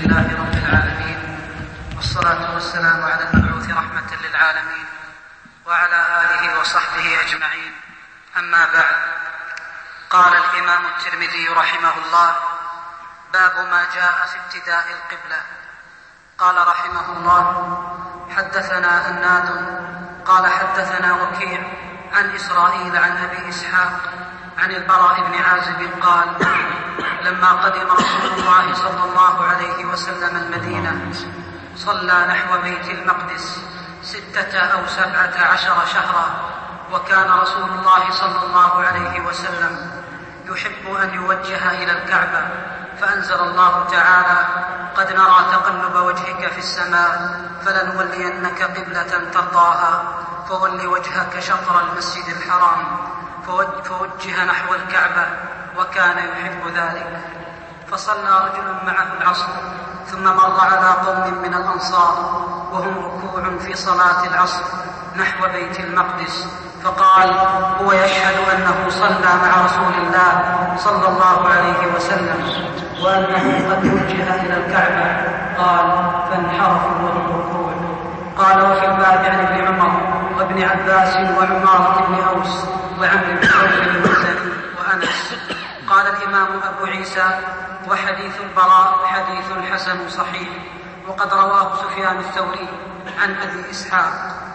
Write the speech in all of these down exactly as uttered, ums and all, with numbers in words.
لله رب العالمين، والصلاة والسلام على المبعوث رحمة للعالمين وعلى آله وصحبه أجمعين. أما بعد، قال الإمام الترمذي رحمه الله: باب ما جاء في ابتداء القبلة. قال رحمه الله: حدثنا هناد قال حدثنا وكيع عن إسرائيل عن أبي إسحاق عن البراء بن عازب قال: لما قدم رسول الله صلى الله عليه وسلم المدينة صلى نحو بيت المقدس ستة أو سبعة عشر شهرا، وكان رسول الله صلى الله عليه وسلم يحب أن يوجه إلى الكعبة، فأنزل الله تعالى: قد نرى تقلب وجهك في السماء فلنولينك قبلة ترضاها فول وجهك شطر المسجد الحرام، فوجه نحو الكعبة، وكان يحب ذلك. فصلى رجل معه العصر، ثم مر على قوم من الأنصار وهم ركوع في صلاة العصر نحو بيت المقدس، فقال: هو يشهد أنه صلى مع رسول الله صلى الله عليه وسلم وأنه قد وجه إلى الكعبة. قال: فانحرفوا وهم ركوع. قال: وفي الباب عن ابن عمر وابن عباس وعمارة بن أوس وعمرو بن عوف المزني وأنس. قال الإمام أبو عيسى: وحديث البراء حديث حسن صحيح، وقد رواه سفيان الثوري عن أبي إسحاق.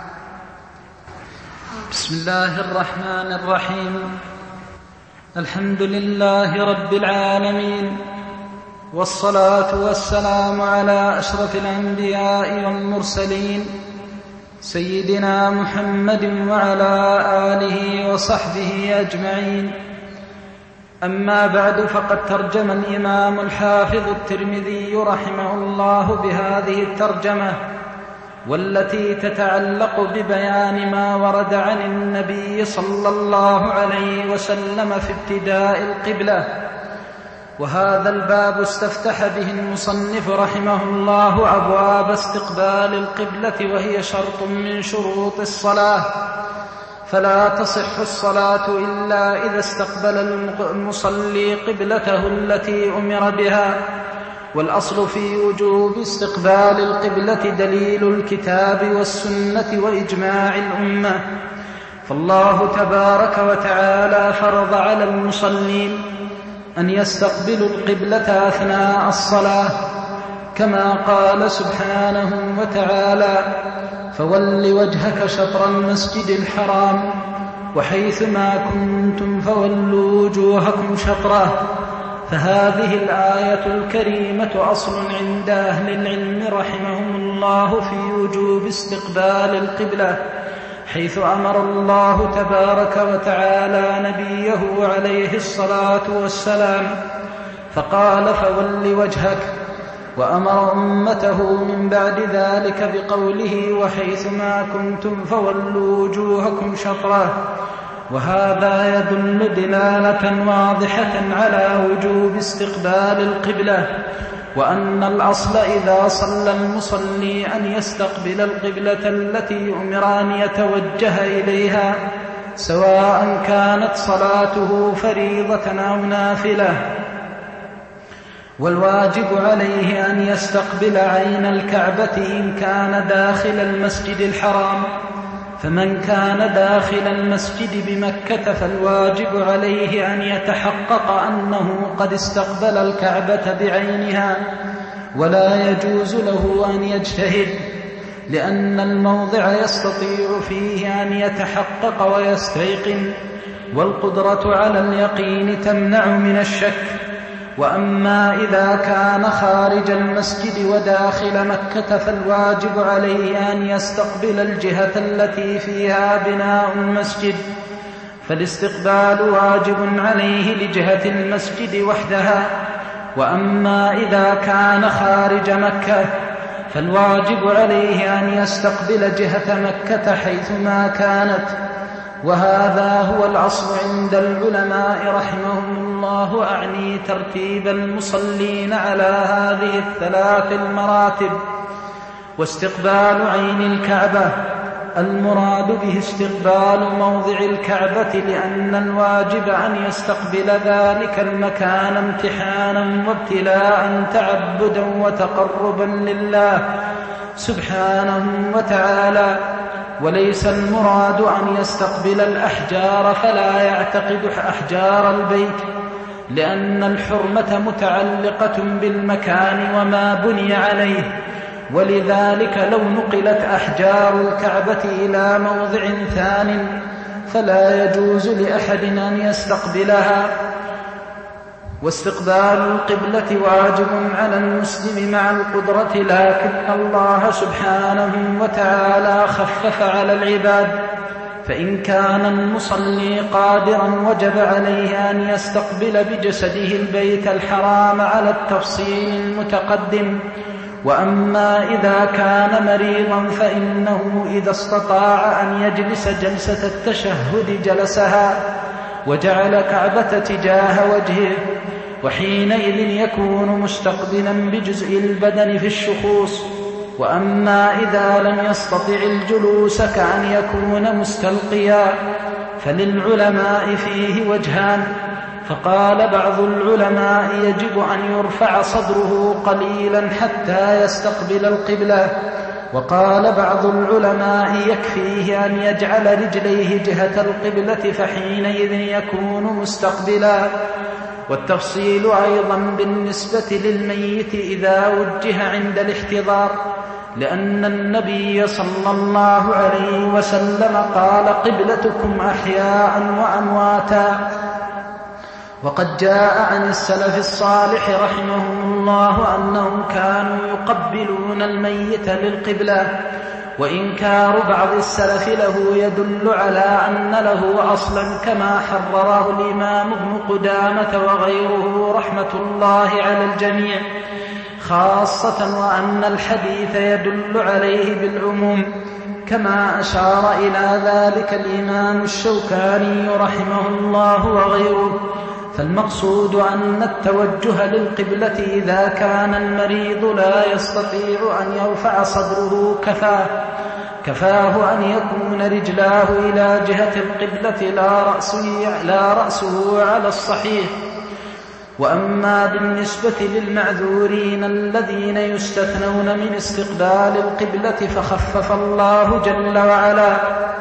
بسم الله الرحمن الرحيم. الحمد لله رب العالمين، والصلاة والسلام على أشرف الأنبياء والمرسلين سيدنا محمد وعلى آله وصحبه أجمعين. أما بعد، فقد ترجم الإمام الحافظ الترمذي رحمه الله بهذه الترجمة، والتي تتعلق ببيان ما ورد عن النبي صلى الله عليه وسلم في ابتداء القبلة. وهذا الباب استفتح به المصنف رحمه الله أبواب استقبال القبلة، وهي شرط من شروط الصلاة، فلا تصح الصلاة إلا إذا استقبل المصلي قبلته التي أمر بها. والأصل في وجوب استقبال القبلة دليل الكتاب والسنة وإجماع الأمة، فالله تبارك وتعالى فرض على المصلين أن يستقبلوا القبلة أثناء الصلاة، كما قال سبحانه وتعالى: فول وجهك شطر المسجد الحرام وحيثما كنتم فولوا وجوهكم شطره. فهذه الآية الكريمة أصل عند أهل العلم رحمهم الله في وجوب استقبال القبلة، حيث أمر الله تبارك وتعالى نبيه عليه الصلاة والسلام فقال: فول وجهك، وأمر أمته من بعد ذلك بقوله: وحيثما كنتم فولوا وجوهكم شطره. وهذا يدل دلالة واضحة على وجوب استقبال القبلة، وأن الأصل إذا صلى المصلي أن يستقبل القبلة التي أمر أن يتوجه إليها، سواء كانت صلاته فريضة أو نافلة. والواجب عليه أن يستقبل عين الكعبة إن كان داخل المسجد الحرام، فمن كان داخل المسجد بمكة فالواجب عليه أن يتحقق أنه قد استقبل الكعبة بعينها، ولا يجوز له أن يجتهد، لأن الموضع يستطيع فيه أن يتحقق ويستيقن، والقدرة على اليقين تمنع من الشك. وأما إذا كان خارج المسجد وداخل مكة فالواجب عليه أن يستقبل الجهة التي فيها بناء المسجد، فالاستقبال واجب عليه لجهة المسجد وحدها. وأما إذا كان خارج مكة فالواجب عليه أن يستقبل جهة مكة حيثما كانت. وهذا هو الأصل عند العلماء رحمهم الله، أعني ترتيب المصلين على هذه الثلاث المراتب. واستقبال عين الكعبة المراد به استقبال موضع الكعبة، لأن الواجب أن يستقبل ذلك المكان امتحانا وابتلاء تعبدا وتقربا لله سبحانه وتعالى، وليس المراد أن يستقبل الأحجار فلا يعتقد أحجار البيت، لأن الحرمة متعلقة بالمكان وما بني عليه، ولذلك لو نقلت أحجار الكعبة إلى موضع ثان فلا يجوز لأحد أن يستقبلها. واستقبال القبلة واجب على المسلم مع القدرة، لكن الله سبحانه وتعالى خفف على العباد، فإن كان المصلي قادرا وجب عليه أن يستقبل بجسده البيت الحرام على التفصيل المتقدم. وأما إذا كان مريضا فإنه إذا استطاع أن يجلس جلسة التشهد جلسها وجعل كعبة تجاه وجهه، وحينئذ يكون مستقبلا بجزء البدن في الشخوص. وأما إذا لم يستطع الجلوس كأن يكون مستلقيا فللعلماء فيه وجهان، فقال بعض العلماء يجب أن يرفع صدره قليلا حتى يستقبل القبلة، وقال بعض العلماء يكفيه أن يجعل رجليه جهة القبلة فحينئذ يكون مستقبلا. والتفصيل أيضا بالنسبة للميت إذا وجه عند الاحتضار، لأن النبي صلى الله عليه وسلم قال قبلتكم أحياء وأمواتا. وقد جاء عن السلف الصالح رحمهم الله أنهم كانوا يقبلون الميت للقبلة، وإنكار بعض السلف له يدل على أن له أصلا كما حرره الإمام ابن قدامة وغيره رحمة الله على الجميع، خاصة وأن الحديث يدل عليه بالعموم، كما أشار إلى ذلك الإمام الشوكاني رحمه الله وغيره. فالمقصود أن التوجه للقبلة إذا كان المريض لا يستطيع أن يرفع صدره كفاه كفاه أن يكون رجلاه إلى جهة القبلة لا رأسه, لا رأسه على الصحيح. وأما بالنسبة للمعذورين الذين يستثنون من استقبال القبلة فخفف الله جل وعلا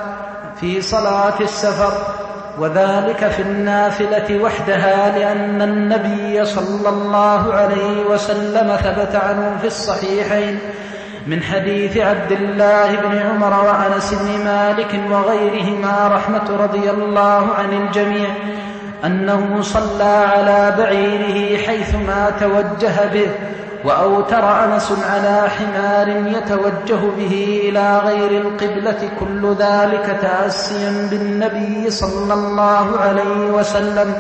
في صلاة السفر، وذلك في النافلة وحدها، لأن النبي صلى الله عليه وسلم ثبت عنه في الصحيحين من حديث عبد الله بن عمر وأنس بن مالك وغيرهما رحمة رضي الله عن الجميع أنه صلى على بعيره حيثما توجه به، وأوتر أنس على حمار يتوجه به إلى غير القبلة، كل ذلك تأسيا بالنبي صلى الله عليه وسلم.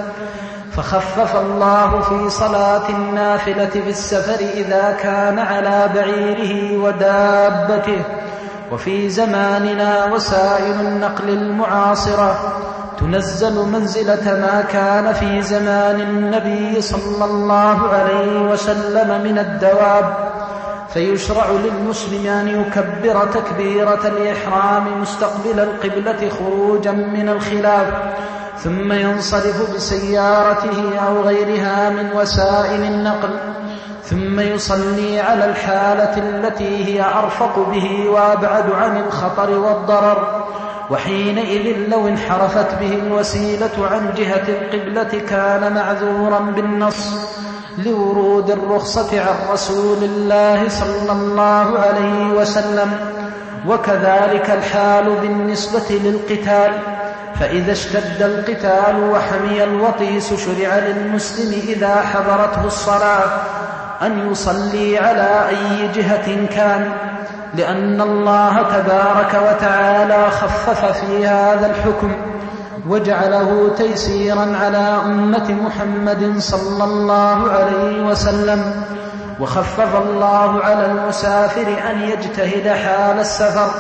فخفف الله في صلاة النافلة في السفر إذا كان على بعيره ودابته. وفي زماننا وسائل النقل المعاصرة تنزل منزلة ما كان في زمان النبي صلى الله عليه وسلم من الدواب، فيشرع للمسلم أن يكبر تكبيرة الإحرام مستقبل القبلة خروجا من الخلاف، ثم ينصرف بسيارته أو غيرها من وسائل النقل، ثم يصلي على الحالة التي هي أرفق به وأبعد عن الخطر والضرر. وحينئذ لو انحرفت به الوسيلة عن جهة القبلة كان معذورا بالنص لورود الرخصة عن رسول الله صلى الله عليه وسلم. وكذلك الحال بالنسبة للقتال، فإذا اشتد القتال وحمي الوطيس شرع للمسلم إذا حضرته الصلاة أن يصلي على أي جهة كان، لأن الله تبارك وتعالى خفف في هذا الحكم وجعله تيسيرا على أمة محمد صلى الله عليه وسلم. وخفف الله على المسافر أن يجتهد حال السفر،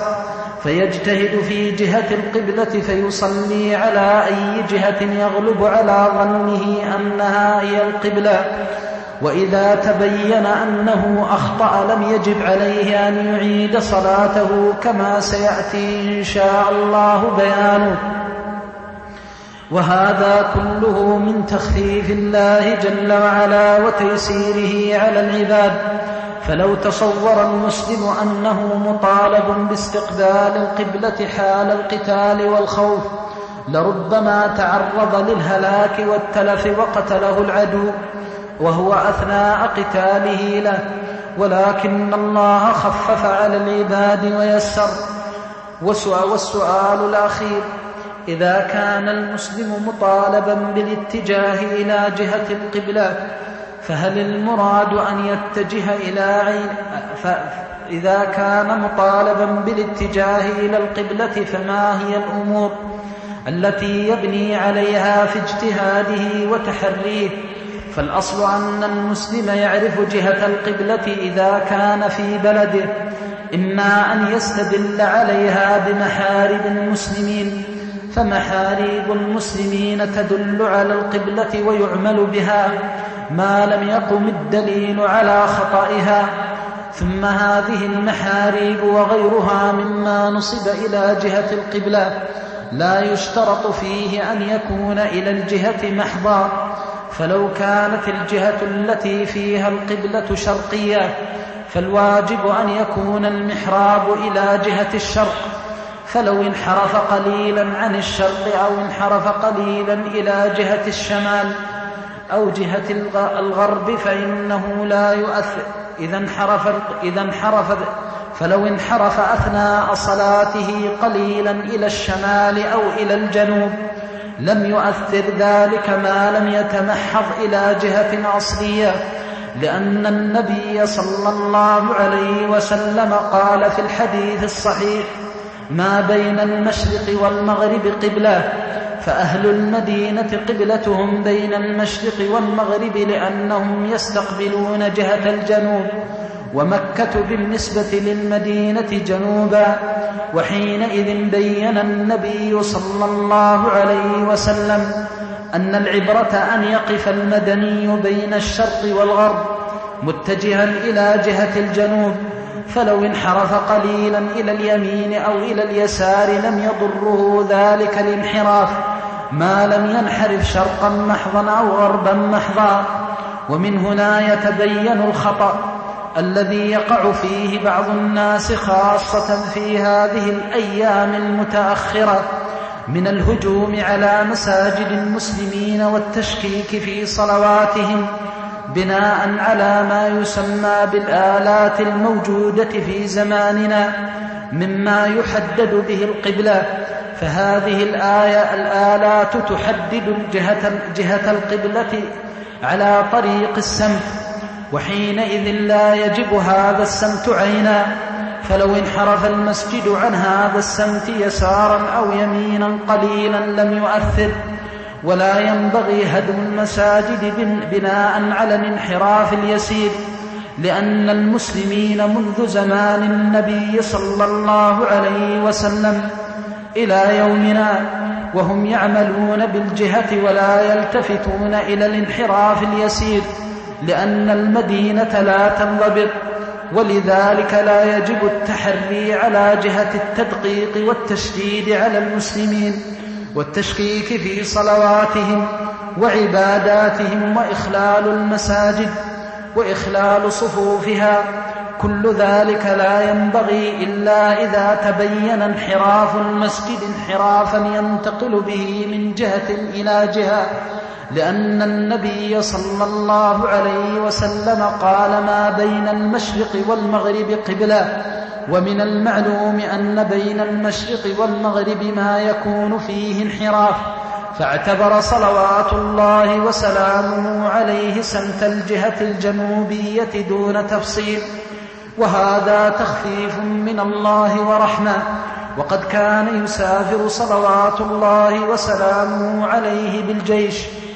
فيجتهد في جهة القبلة فيصلي على أي جهة يغلب على ظنه أنها هي القبلة. وإذا تبين أنه أخطأ لم يجب عليه أن يعيد صلاته كما سيأتي إن شاء الله بيانه. وهذا كله من تخفيف الله جل وعلا وتيسيره على العباد. فلو تصور المسلم أنه مطالب باستقبال القبلة حال القتال والخوف لربما تعرض للهلاك والتلف وقتله العدو وهو أثناء قتاله له، ولكن الله خفف على العباد ويسر. والسؤال الأخير: إذا كان المسلم مطالبا بالاتجاه إلى جهة القبلة فهل المراد أن يتجه إلى عين فإذا كان مطالبا بالاتجاه إلى القبلة فما هي الأمور التي يبني عليها في اجتهاده وتحريه؟ فالأصل أن المسلم يعرف جهة القبلة إذا كان في بلده، إما أن يستدل عليها بمحارب المسلمين، فمحاريب المسلمين تدل على القبلة ويعمل بها ما لم يقم الدليل على خطئها. ثم هذه المحاريب وغيرها مما نصب إلى جهة القبلة لا يشترط فيه أن يكون إلى الجهة محضا، فلو كانت الجهة التي فيها القبلة شرقية فالواجب أن يكون المحراب إلى جهة الشرق، فلو انحرف قليلا عن الشرق أو انحرف قليلا إلى جهة الشمال أو جهة الغرب فإنه لا يؤثر. إذا انحرف, إذا انحرف فلو انحرف أثناء صلاته قليلا إلى الشمال أو إلى الجنوب لم يؤثر ذلك ما لم يتمحض إلى جهة أصلية، لأن النبي صلى الله عليه وسلم قال في الحديث الصحيح: ما بين المشرق والمغرب قبلة، فأهل المدينة قبلتهم بين المشرق والمغرب لأنهم يستقبلون جهة الجنوب، ومكة بالنسبة للمدينة جنوبا. وحينئذ بين النبي صلى الله عليه وسلم أن العبرة أن يقف المدني بين الشرق والغرب متجها إلى جهة الجنوب، فلو انحرف قليلا إلى اليمين أو إلى اليسار لم يضره ذلك الانحراف ما لم ينحرف شرقا محضا أو غربا محضا. ومن هنا يتبين الخطأ الذي يقع فيه بعض الناس خاصة في هذه الأيام المتأخرة من الهجوم على مساجد المسلمين والتشكيك في صلواتهم بناء على ما يسمى بالآلات الموجودة في زماننا مما يحدد به القبلة. فهذه الآية الآلات تحدد جهة, جهة القبلة على طريق السمت، وحينئذ لا يجب هذا السمت عينا، فلو انحرف المسجد عن هذا السمت يسارا أو يمينا قليلا لم يؤثر. ولا ينبغي هدم المساجد بناء على الانحراف اليسير، لأن المسلمين منذ زمان النبي صلى الله عليه وسلم إلى يومنا وهم يعملون بالجهة ولا يلتفتون إلى الانحراف اليسير، لأن المدينة لا تنضبط، ولذلك لا يجب التحري على جهة التدقيق والتشديد على المسلمين والتشكيك في صلواتهم وعباداتهم وإخلال المساجد وإخلال صفوفها. كل ذلك لا ينبغي إلا إذا تبين انحراف المسجد انحرافا ينتقل به من جهة إلى جهة، لأن النبي صلى الله عليه وسلم قال: ما بين المشرق والمغرب قبلة. ومن المعلوم أن بين المشرق والمغرب ما يكون فيه انحراف، فاعتبر صلوات الله وسلامه عليه سمت الجهة الجنوبية دون تفصيل، وهذا تخفيف من الله ورحمة. وقد كان يسافر صلوات الله وسلامه عليه بالجيش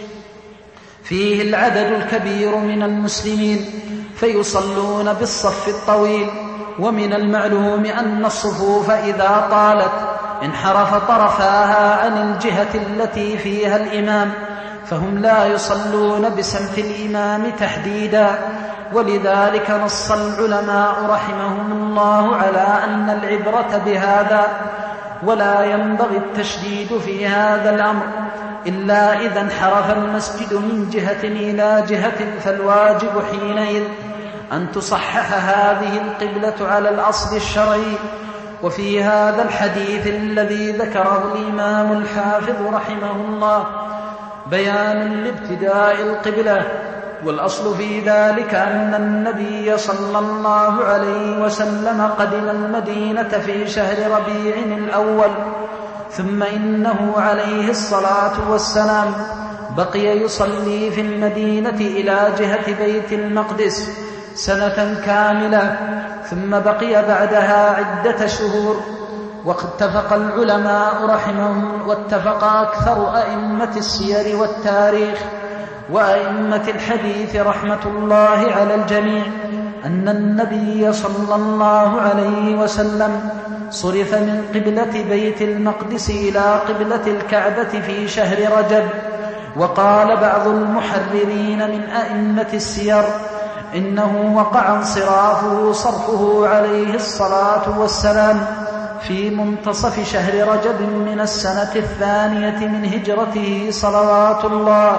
فيه العدد الكبير من المسلمين فيصلون بالصف الطويل، ومن المعلوم أن الصفوف إذا طالت انحرف طرفاها عن الجهة التي فيها الإمام، فهم لا يصلون بسمت الإمام تحديدا. ولذلك نص العلماء رحمهم الله على أن العبرة بهذا، ولا ينبغي التشديد في هذا الأمر إلا إذا انحرف المسجد من جهة إلى جهة، فالواجب حينئذ أن تصحح هذه القبلة على الأصل الشرعي. وفي هذا الحديث الذي ذكره الإمام الحافظ رحمه الله بيان لابتداء القبلة، والأصل في ذلك أن النبي صلى الله عليه وسلم قدم المدينة في شهر ربيع الأول، ثم إنه عليه الصلاة والسلام بقي يصلي في المدينة إلى جهة بيت المقدس سنة كاملة، ثم بقي بعدها عدة شهور. واتفق العلماء رحمهم واتفق أكثر أئمة السير والتاريخ وأئمة الحديث رحمة الله على الجميع أن النبي صلى الله عليه وسلم صرف من قبلة بيت المقدس إلى قبلة الكعبة في شهر رجب. وقال بعض المحررين من أئمة السير إنه وقع انصرافه صرفه عليه الصلاة والسلام في منتصف شهر رجب من السنة الثانية من هجرته صلوات الله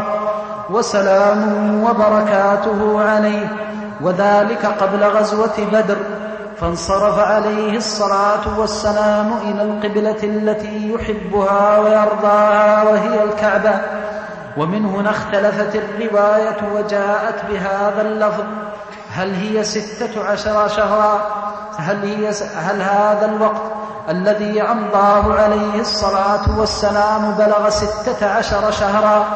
وسلامه وبركاته عليه، وذلك قبل غزوة بدر، فانصرف عليه الصلاة والسلام إلى القبلة التي يحبها ويرضاها وهي الكعبة. ومن هنا اختلفت الرواية وجاءت بهذا اللفظ: هل هي ستة عشر شهرا؟ هل, هي هل هذا الوقت الذي أمضاه عليه الصلاة والسلام بلغ ستة عشر شهرا،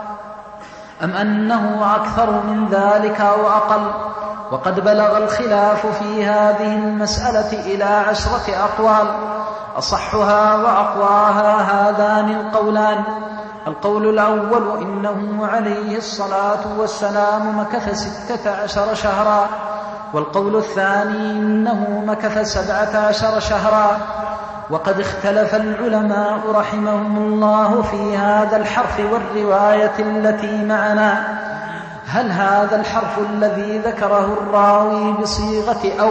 أم أنه أكثر من ذلك أو أقل؟ وقد بلغ الخلاف في هذه المسألة إلى عشرة أقوال، أصحها وأقواها هذان القولان. القول الأول إنه عليه الصلاة والسلام مكث ستة عشر شهرا، والقول الثاني إنه مكث سبعة عشر شهرا. وقد اختلف العلماء رحمهم الله في هذا الحرف والرواية التي معنا، هل هذا الحرف الذي ذكره الراوي بصيغة أو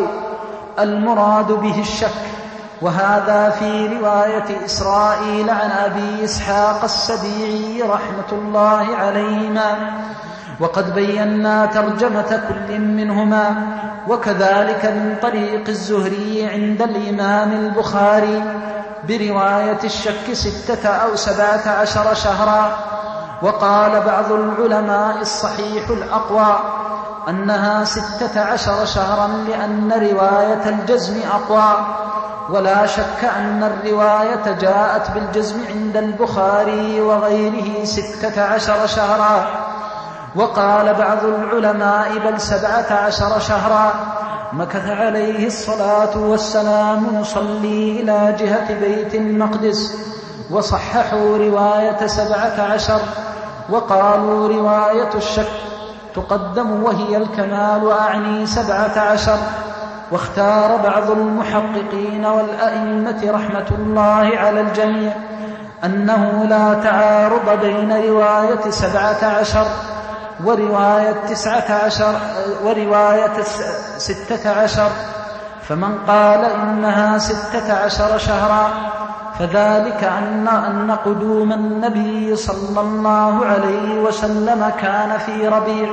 المراد به الشك؟ وهذا في رواية إسرائيل عن أبي إسحاق السبيعي رحمة الله عليهما، وقد بينا ترجمة كل منهما. وكذلك من طريق الزهري عند الإمام البخاري برواية الشك ستة أو سبعة عشر شهرا. وقال بعض العلماء الصحيح الأقوى أنها ستة عشر شهرا لأن رواية الجزم أقوى، ولا شك أن الرواية جاءت بالجزم عند البخاري وغيره ستة عشر شهرا. وقال بعض العلماء بل سبعة عشر شهرا مكث عليه الصلاة والسلام يصلي إلى جهة بيت المقدس، وصححوا رواية سبعة عشر، وقالوا رواية الشك تقدم وهي الكمال أعني سبعة عشر. واختار بعض المحققين والأئمة رحمة الله على الجميع أنه لا تعارض بين رواية سبعة عشر ورواية تسعة عشر ورواية ستة عشر، فمن قال إنها ستة عشر شهرا فذلك أن, أن قدوم النبي صلى الله عليه وسلم كان في ربيع،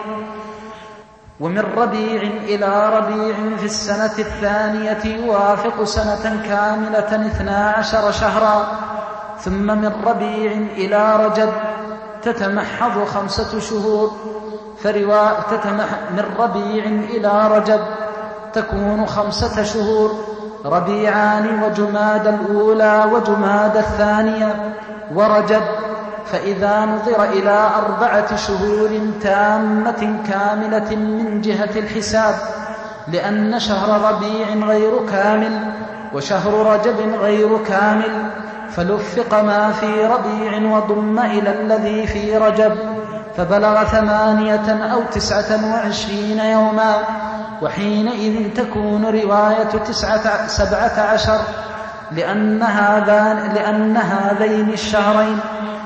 ومن ربيع إلى ربيع في السنة الثانية يوافق سنة كاملة اثنا عشر شهرا، ثم من ربيع إلى رجب تتمحض خمسة شهور، فروا تتمح من ربيع إلى رجب تكون خمسة شهور، ربيعان وجماد الأولى وجماد الثانية ورجب. فإذا نظر إلى أربعة شهور تامة كاملة من جهة الحساب، لأن شهر ربيع غير كامل وشهر رجب غير كامل، فلفق ما في ربيع وضم إلى الذي في رجب، فبلغ ثمانية أو تسعة وعشرين يوما، وحينئذ تكون رواية تسعة سبعة عشر، لأن هذان لأن هذين الشهرين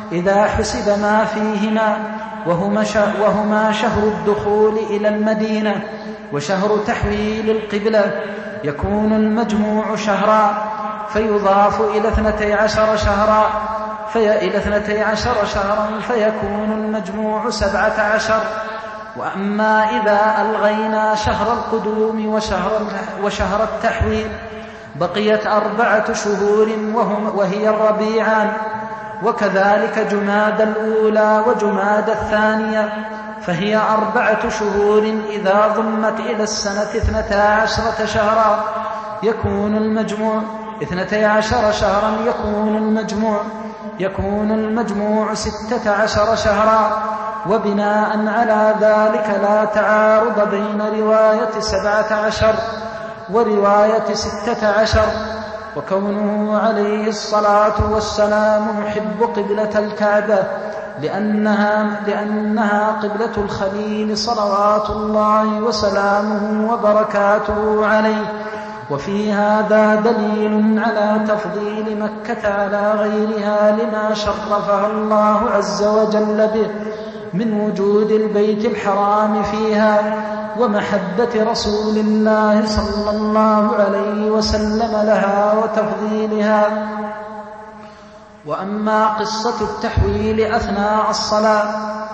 إذا حسب ما فيهما وهما شهر الدخول إلى المدينة وشهر تحويل القبلة يكون المجموع شهرا، فيضاف إلى اثنتي عشر شهرا في إلى اثنتي عشر شهرا فيكون المجموع سبعة عشر. وأما إذا ألغينا شهر القدوم وشهر, وشهر التحويل بقيت أربعة شهور وهي الربيعان، وكذلك جماد الأولى وجماد الثانية، فهي أربعة شهور إذا ضمت إلى السنة اثنتا عشرة شهرا يكون المجموع اثنتي عشر شهرا يكون المجموع يكون المجموع ستة عشر شهرا. وبناء على ذلك لا تعارض بين رواية سبعة عشر ورواية ستة عشر. وكونه عليه الصلاة والسلام يحب قبلة الكعبة لأنها, لأنها قبلة الخليل صلوات الله وسلامه وبركاته عليه. وفي هذا دليل على تفضيل مكة على غيرها لما شرفها الله عز وجل به من وجود البيت الحرام فيها ومحبة رسول الله صلى الله عليه وسلم لها وتفضيلها. وأما قصة التحويل أثناء الصلاة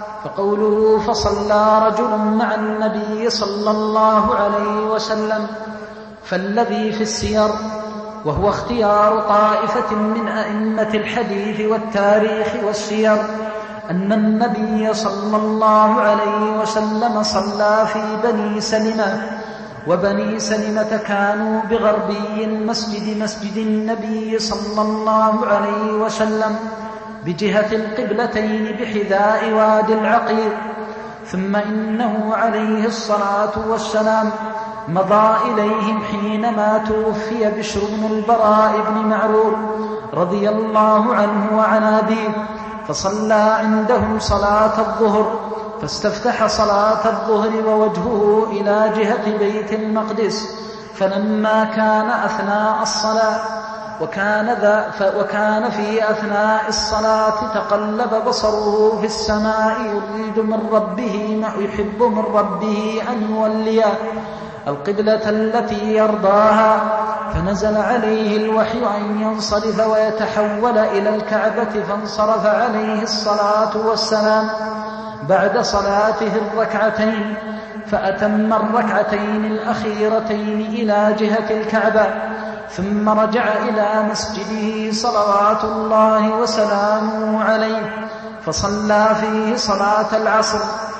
فقوله فصلى رجل مع النبي صلى الله عليه وسلم فالذي في السير، وهو اختيار طائفة من أئمة الحديث والتاريخ والسير، أن النبي صلى الله عليه وسلم صلى في بني سلمة، وبني سلمة كانوا بغربي المسجد مسجد النبي صلى الله عليه وسلم بجهة القبلتين بحذاء وادي العقيق. ثم إنه عليه الصلاة والسلام مضى إليهم حينما توفي بشر بن البراء بن معرور رضي الله عنه وعن أبيه، فصلى عندهم صلاة الظهر، فاستفتح صلاة الظهر ووجهه إلى جهة بيت المقدس، فلما كان أثناء الصلاة وكان, ذا وكان في أثناء الصلاة تقلب بصره في السماء يريد من ربه ما يحب من ربه أن يوليه القبلة التي يرضاها، فنزل عليه الوحي أن ينصرف ويتحول إلى الكعبة، فانصرف عليه الصلاة والسلام بعد صلاته الركعتين، فأتم الركعتين الأخيرتين إلى جهة الكعبة، ثم رجع إلى مسجده صلوات الله وسلامه عليه فصلى فيه صلاة العصر،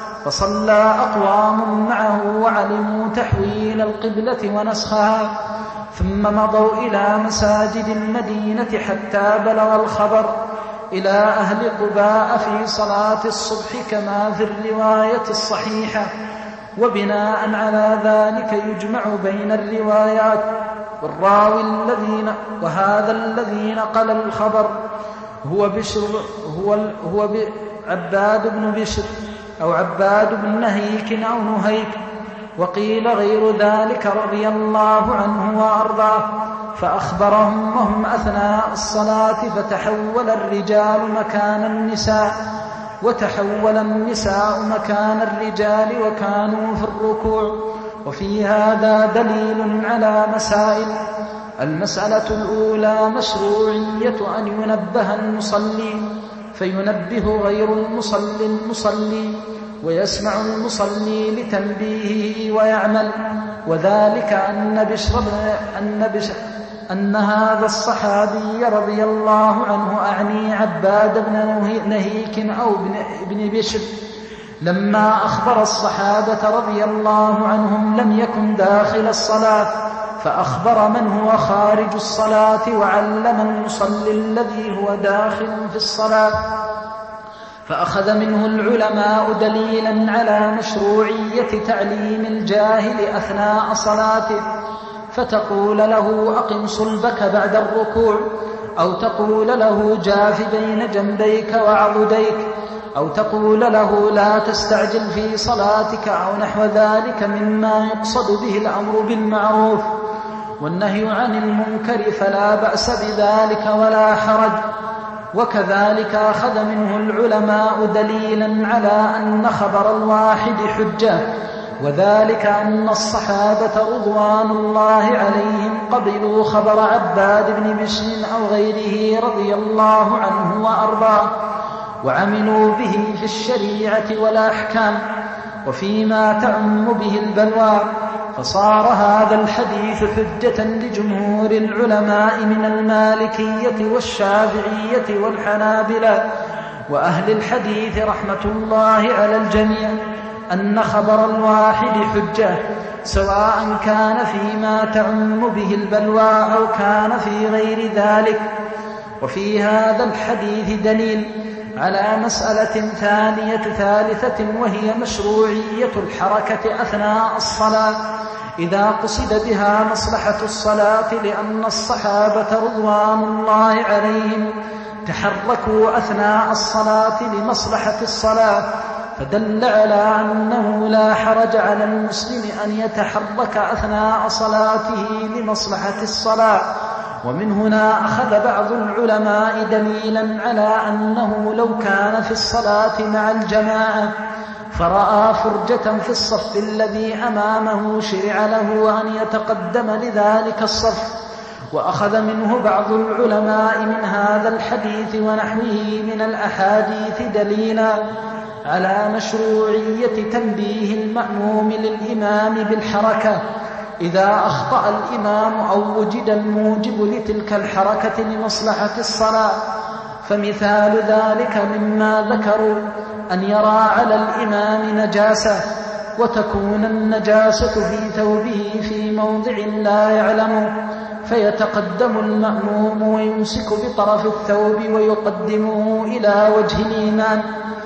فصلى أقوام معه وعلموا تحويل القبلة ونسخها، ثم مضوا إلى مساجد المدينة حتى بلغ الخبر إلى أهل قباء في صلاة الصبح كما في الرواية الصحيحة. وبناء على ذلك يجمع بين الروايات، والراوي الذين وهذا الذي نقل الخبر هو بشر هو هو عباد بن بشر أو عباد بن نهيك أو نهيك، وقيل غير ذلك رضي الله عنه وأرضاه، فأخبرهم وهم أثناء الصلاة، فتحول الرجال مكان النساء وتحول النساء مكان الرجال وكانوا في الركوع. وفي هذا دليل على مسائل. المسألة الأولى مشروعية أن ينبه المصلي فينبه غير المصلي المصلي ويسمع المصلي لتنبيهه ويعمل، وذلك أن بشر أن بشر أن هذا الصحابي رضي الله عنه أعني عباد بن نهيك أو ابن بشر لما أخبر الصحابة رضي الله عنهم لم يكن داخل الصلاة، فأخبر من هو خارج الصلاة وعلم المصلي الذي هو داخل في الصلاة، فأخذ منه العلماء دليلا على مشروعية تعليم الجاهل أثناء صلاته، فتقول له أقم صلبك بعد الركوع، أو تقول له جاف بين جنبيك وعضديك، أو تقول له لا تستعجل في صلاتك، أو نحو ذلك مما يقصد به الأمر بالمعروف والنهي عن المنكر، فلا بأس بذلك ولا حرج. وكذلك أخذ منه العلماء دليلا على أن خبر الواحد حجة، وذلك أن الصحابة رضوان الله عليهم قبلوا خبر عباد بن بشر أو غيره رضي الله عنه وأرضاه، وعملوا به في الشريعة والأحكام وفيما تعم به البلوى، فصار هذا الحديث حجة لجمهور العلماء من المالكية والشافعية والحنابلة وأهل الحديث رحمة الله على الجميع، أن خبر الواحد حجة، سواء كان فيما تعم به البلوى أو كان في غير ذلك. وفي هذا الحديث دليل على مسألة ثانية ثالثة، وهي مشروعية الحركة أثناء الصلاة إذا قصد بها مصلحة الصلاة، لأن الصحابة رضوان الله عليهم تحركوا أثناء الصلاة لمصلحة الصلاة، فدل على أنه لا حرج على المسلم أن يتحرك أثناء صلاته لمصلحة الصلاة. ومن هنا أخذ بعض العلماء دليلا على أنه لو كان في الصلاة مع الجماعة فرأى فرجة في الصف الذي أمامه شرع له أن يتقدم لذلك الصف. وأخذ منه بعض العلماء من هذا الحديث ونحوه من الأحاديث دليلا على مشروعية تنبيه المأموم للإمام بالحركة إذا أخطأ الإمام أو وجد الموجب لتلك الحركة لمصلحة الصلاة. فمثال ذلك مما ذكروا أن يرى على الإمام نجاسة، وتكون النجاسة في ثوبه في موضع لا يعلمه، فيتقدم المأموم ويمسك بطرف الثوب ويقدمه إلى وجه الإمام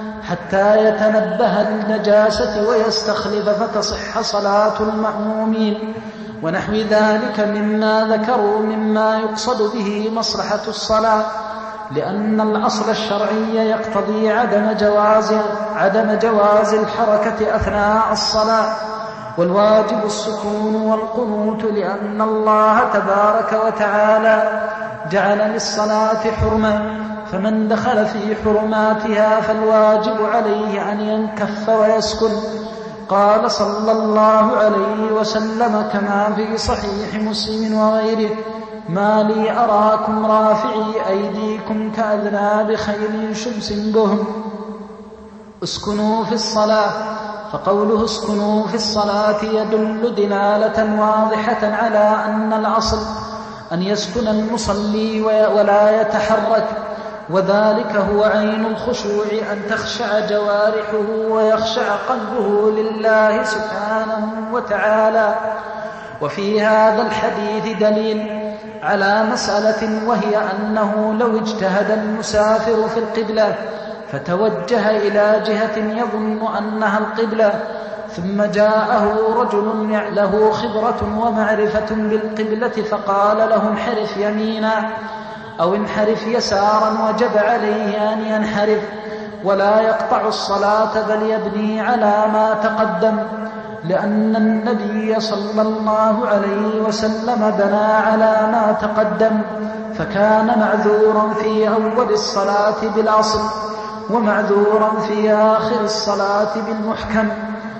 حتى يتنبه النجاسة ويستخلف فتصح صلاة المأمومين، ونحو ذلك مما ذكروا مما يقصد به مصلحة الصلاة، لأن الأصل الشرعي يقتضي عدم جواز عدم جواز الحركة أثناء الصلاة، والواجب السكون والقنوت، لأن الله تبارك وتعالى جعل للصلاة حرمة، فمن دخل في حرماتها فالواجب عليه أن ينكف ويسكن. قال صلى الله عليه وسلم كما في صحيح مسلم وغيره: ما لي أراكم رافعي أيديكم كأذناب خيل شمس بهم. اسكنوا في الصلاة، فقوله اسكنوا في الصلاة يدل دلالة واضحة على أن الأصل أن يسكن المصلي ولا يتحرك، وذلك هو عين الخشوع، أن تخشع جوارحه ويخشع قلبه لله سبحانه وتعالى. وفي هذا الحديث دليل على مسألة، وهي أنه لو اجتهد المسافر في القبلة فتوجه إلى جهة يظن أنها القبلة، ثم جاءه رجل له خبرة ومعرفة بالقبلة فقال له انحرف يمينا أو انحرف يسارا، وجب عليه أن ينحرف ولا يقطع الصلاة بل يبني على ما تقدم، لأن النبي صلى الله عليه وسلم بنى على ما تقدم، فكان معذورا في أول الصلاة بالأصل ومعذورا في آخر الصلاة بالمحكم.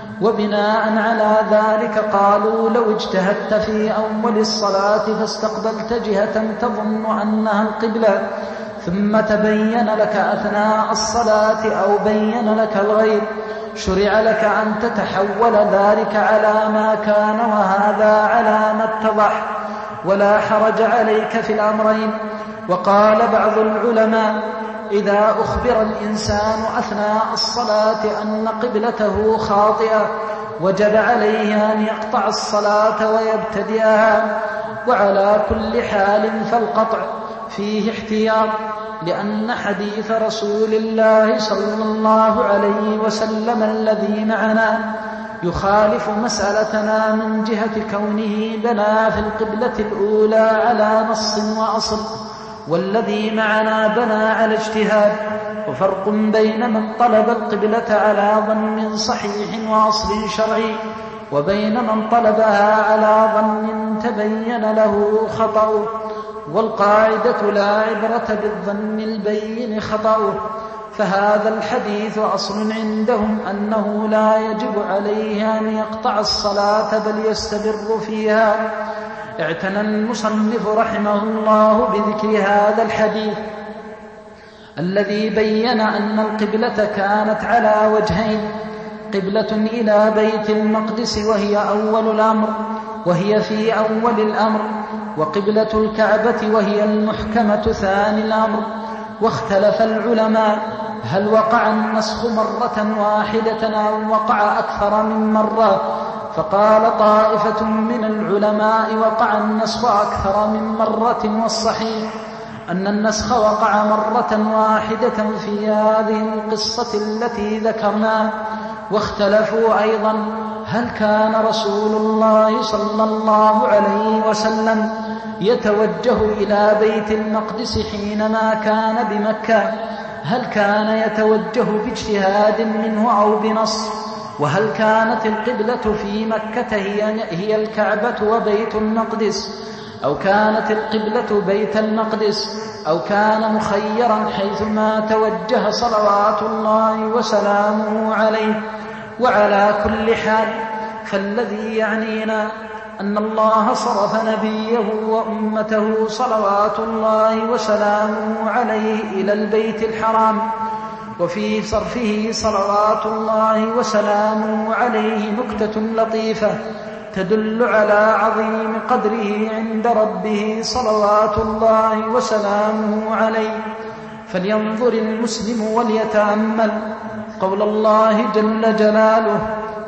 وبناء على ذلك قالوا لو اجتهدت في أول الصلاة فاستقبلت جهة تظن أنها القبلة ثم تبين لك أثناء الصلاة أو بين لك الغير، شرع لك أن تتحول ذلك على ما كان وهذا على ما اتضح، ولا حرج عليك في الأمرين. وقال بعض العلماء: إذا أخبر الإنسان أثناء الصلاة أن قبلته خاطئة وجب عليه أن يقطع الصلاة ويبتدئها، وعلى كل حال فالقطع فيه احتياط، لأن حديث رسول الله صلى الله عليه وسلم الذي معنا يخالف مسألتنا من جهة كونه بنى في القبلة الأولى على نص وأصل، والذي معنا بنى على اجتهاد. وفرق بين من طلب القبلة على ظن صحيح وأصل شرعي وبين من طلبها على ظن تبين له خطأ. والقاعدة لا عبرة بالظن البين خطأه. فهذا الحديث أصل عندهم أنه لا يجب عليه أن يقطع الصلاة بل يستمر فيها. اعتنى المصنف رحمه الله بذكر هذا الحديث الذي بين أن القبلة كانت على وجهين: قبلة إلى بيت المقدس وهي أول الأمر وهي في أول الأمر، وقبلة الكعبة وهي المحكمة ثاني الأمر. واختلف العلماء هل وقع النسخ مرة واحدة أو وقع أكثر من مرة، فقال طائفة من العلماء وقع النسخ أكثر من مرة، والصحيح أن النسخ وقع مرة واحدة في هذه القصة التي ذكرنا. واختلفوا أيضا هل كان رسول الله صلى الله عليه وسلم يتوجه إلى بيت المقدس حينما كان بمكة؟ هل كان يتوجه باجتهاد منه أو بنص؟ وهل كانت القبلة في مكة هي, هي الكعبة وبيت المقدس، أو كانت القبلة بيت المقدس، أو كان مخيرا حيثما توجه صلوات الله وسلامه عليه؟ وعلى كل حال فالذي يعنينا أن الله صرف نبيه وأمته صلوات الله وسلامه عليه إلى البيت الحرام، وفي صرفه صلوات الله وسلامه عليه نكتة لطيفة تدل على عظيم قدره عند ربه صلوات الله وسلامه عليه. فلينظر المسلم وليتأمل قول الله جل جلاله: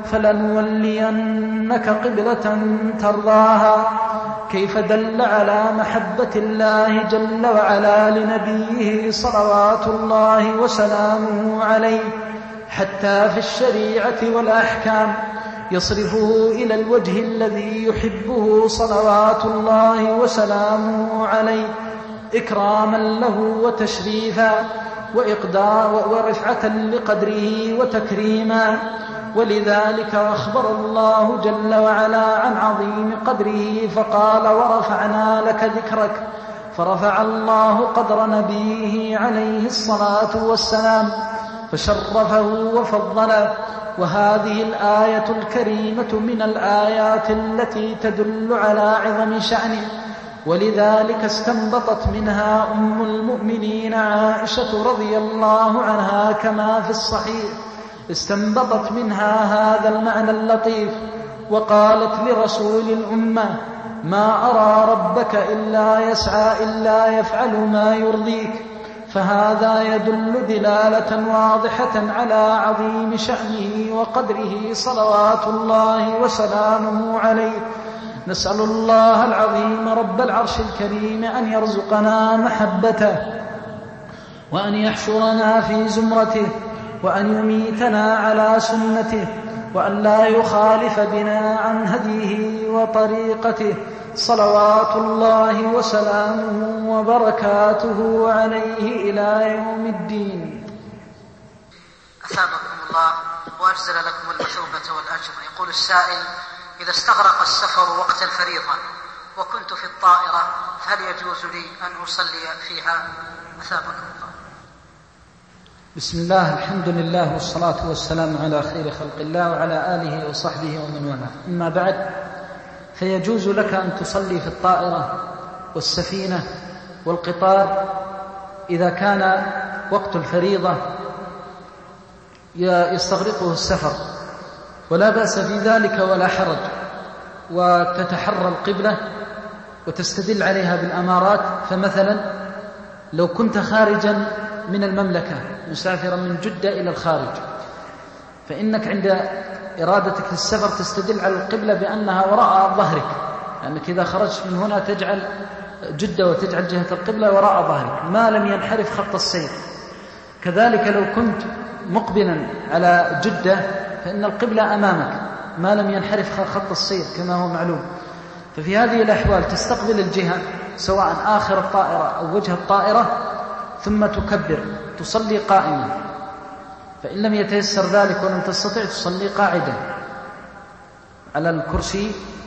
فلنولينك قبلة ترضاها، كيف دل على محبة الله جل وعلا لنبيه صلوات الله وسلامه عليه، حتى في الشريعة والأحكام يصرفه إلى الوجه الذي يحبه صلوات الله وسلامه عليه، إكراما له وتشريفا وإقدار ورفعة لقدره وتكريما. ولذلك أخبر الله جل وعلا عن عظيم قدره فقال: ورفعنا لك ذكرك. فرفع الله قدر نبيه عليه الصلاة والسلام فشرفه وفضله. وهذه الآية الكريمة من الآيات التي تدل على عظم شأنه، ولذلك استنبطت منها أم المؤمنين عائشة رضي الله عنها كما في الصحيح، استنبطت منها هذا المعنى اللطيف، وقالت لرسول الأمة: ما أرى ربك إلا يسعى إلا يفعل ما يرضيك. فهذا يدل دلالة واضحة على عظيم شأنه وقدره صلوات الله وسلامه عليه. نسأل الله العظيم رب العرش الكريم أن يرزقنا محبته، وأن يحشرنا في زمرته، وأن يميتنا على سنته، وأن لا يخالف بنا عن هديه وطريقته صلوات الله وسلامه وبركاته عليه إلى يوم الدين. أثابكم الله وأجزل لكم المثوبة والأجر. يقول السائل: إذا استغرق السفر وقت الفريضة وكنت في الطائرة فهل يجوز لي أن أصلي فيها؟ أثابكم الله. بسم الله، الحمد لله، والصلاة والسلام على خير خلق الله وعلى آله وصحبه ومن والاه. أما بعد، فيجوز لك أن تصلي في الطائرة والسفينة والقطار إذا كان وقت الفريضة يستغرقه السفر، ولا بأس في ذلك ولا حرج، وتتحرى القبلة وتستدل عليها بالأمارات. فمثلا لو كنت خارجا من المملكة مسافرا من جدة إلى الخارج، فإنك عند إرادتك للسفر تستدل على القبلة بأنها وراء ظهرك، لأنك إذا خرجت من هنا تجعل جدة وتجعل جهة القبلة وراء ظهرك ما لم ينحرف خط السير. كذلك لو كنت مقبلا على جدة فإن القبلة أمامك ما لم ينحرف خط السير كما هو معلوم. ففي هذه الأحوال تستقبل الجهة سواء آخر الطائرة أو وجه الطائرة، ثم تكبر، تصلي قائما. فإن لم يتيسر ذلك ولم تستطع تصلي قاعدا على الكرسي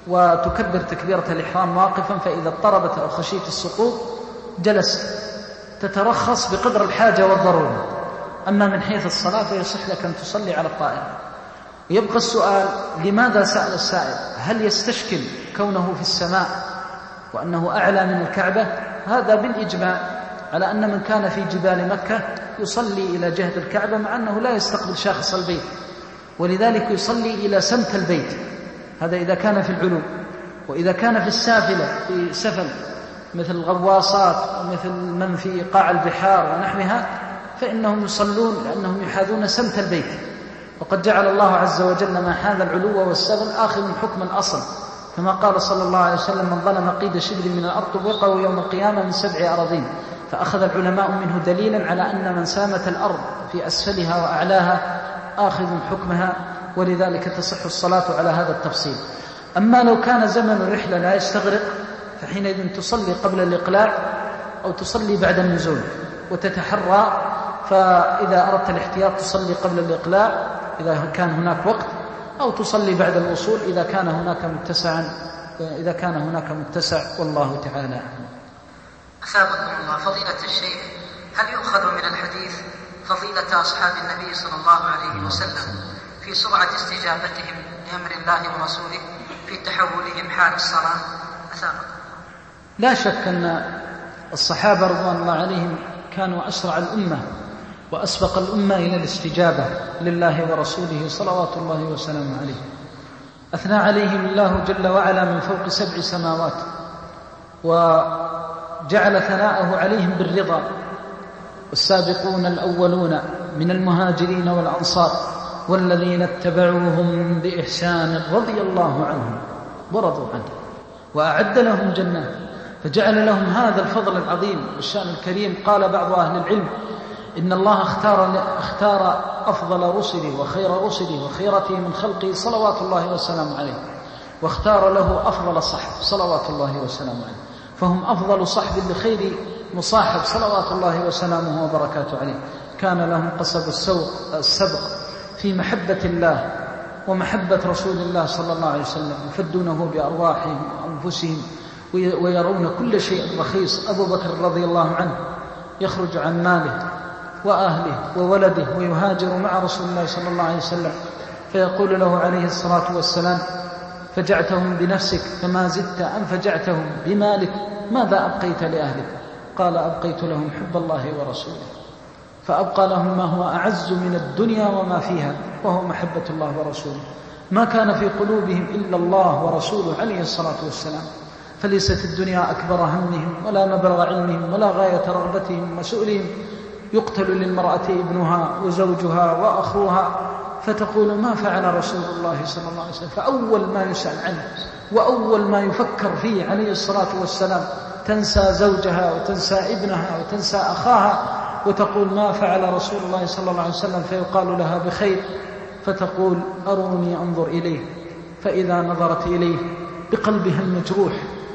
وتكبر تكبيرة الإحرام واقفا، فإذا اضطربت أو خشيت السقوط جلست، تترخص بقدر الحاجة والضرورة. أما من حيث الصلاة فيصح لك أن تصلي على الطائرة. يبقى السؤال: لماذا سأل السائل؟ هل يستشكل كونه في السماء وأنه أعلى من الكعبة؟ هذا بالإجماع على أن من كان في جبال مكة يصلي إلى جهة الكعبة، مع أنه لا يستقبل شاخص البيت، ولذلك يصلي إلى سمت البيت. هذا إذا كان في العلو. وإذا كان في السافلة، في سفل مثل الغواصات ومثل من في قاع البحار ونحوها، فإنهم يصلون لأنهم يحاذون سمت البيت. وقد جعل الله عز وجل ما حاذ العلو والسفل آخذ من حكم الأصل، كما قال صلى الله عليه وسلم: من ظلم قيد شبر من الأرض طبقه يوم القيامة من سبع أراضين. فأخذ العلماء منه دليلا على أن من سامت الأرض في أسفلها وأعلاها آخذ حكمها، ولذلك تصح الصلاة على هذا التفصيل. أما لو كان زمن الرحلة لا يستغرق فحينئذ تصلي قبل الإقلاع أو تصلي بعد النزول وتتحرى. فإذا أردت الاحتياط تصلي قبل الإقلاع إذا كان هناك وقت، أو تصلي بعد الوصول إذا كان هناك متسعا إذا كان هناك متسع، والله تعالى. أثابكم الله. فضيلة الشيخ، هل يؤخذ من الحديث فضيلة أصحاب النبي صلى الله عليه وسلم في سرعة استجابتهم لأمر الله ورسوله في تحولهم حال الصلاة؟ أثابكم. لا شك أن الصحابة رضوان الله عليهم كانوا أسرع الأمة وأسبق الأمة إلى الاستجابة لله ورسوله صلوات الله وسلامه عليه. أثنى عليهم الله جل وعلا من فوق سبع سماوات، وجعل ثناءه عليهم بالرضا. والسابقون الأولون من المهاجرين والأنصار والذين اتبعوهم بإحسان رضي الله عنهم ورضوا عنه وأعد لهم جنات. فجعل لهم هذا الفضل العظيم والشأن الكريم. قال بعض أهل العلم: إن الله اختار, اختار أفضل رسله وخير رسله وخيرته من خلقه صلوات الله وسلامه عليه، واختار له أفضل صحب صلوات الله وسلامه عليه، فهم أفضل صحب لخير مصاحب صلوات الله وسلامه وبركاته عليه. كان لهم قصب السبق في محبة الله ومحبة رسول الله صلى الله عليه وسلم، يفدونه بأرواحهم وأنفسهم ويرون كل شيء رخيص. أبو بكر رضي الله عنه يخرج عن ماله وأهله وولده ويهاجر مع رسول الله صلى الله عليه وسلم، فيقول له عليه الصلاة والسلام: فجعتهم بنفسك فما زدت أم فجعتهم بمالك؟ ماذا أبقيت لأهلك؟ قال: أبقيت لهم حب الله ورسوله، فأبقى لهم ما هو أعز من الدنيا وما فيها، وهو محبة الله ورسوله. ما كان في قلوبهم إلا الله ورسوله عليه الصلاة والسلام. فليست الدنيا أكبر همهم ولا مبلغ علمهم ولا غاية رغبتهم وسؤلهم. يقتل للمرأة ابنها وزوجها وأخوها، فتقول: ما فعل رسول الله صلى الله عليه وسلم؟ فأول ما يسأل عنه وأول ما يفكر فيه عليه الصلاة والسلام تنسى زوجها وتنسى ابنها وتنسى أخاها، وتقول: ما فعل رسول الله صلى الله عليه وسلم؟ فيقال لها: بخير. فتقول: أروني أنظر إليه. فإذا نظرت إليه بقلبها المجروح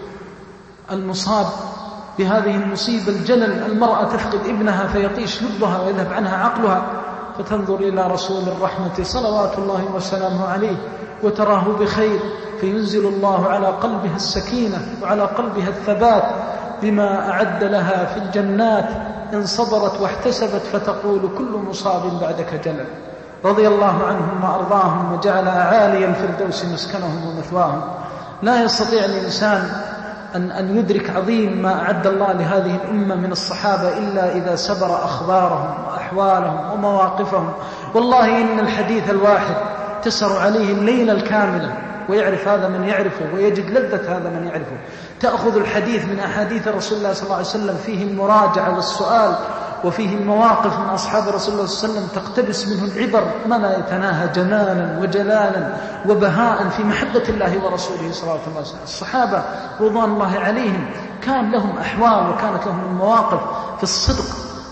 المصاب بهذه المصيبة الجلل، المرأة تفقد ابنها فيطيش لبها ويذهب عنها عقلها، فتنظر إلى رسول الرحمة صلوات الله وسلامه عليه وتراه بخير، فينزل الله على قلبها السكينة وعلى قلبها الثبات بما أعد لها في الجنات إن صبرت واحتسبت، فتقول: كل مصاب بعدك جلل. رضي الله عنهم وأرضاهم وجعل أعالي الفردوس مسكنهم ومثواهم. لا يستطيع الإنسان أن, أن يدرك عظيم ما أعد الله لهذه الأمة من الصحابة إلا إذا سبر أخبارهم وأحوالهم ومواقفهم. والله إن الحديث الواحد تسر عليه الليلة الكاملة، ويعرف هذا من يعرفه ويجد لذة هذا من يعرفه. تأخذ الحديث من أحاديث رسول الله صلى الله عليه وسلم فيه المراجعة والسؤال، وفيه المواقف من أصحاب رسول الله صلى الله عليه وسلم تقتبس منه العبر ما لا يتناهى جمالا وجلالا وبهاء في محبة الله ورسوله صلى الله عليه وسلم. الصحابة رضوان الله عليهم كان لهم أحوال وكانت لهم المواقف في الصدق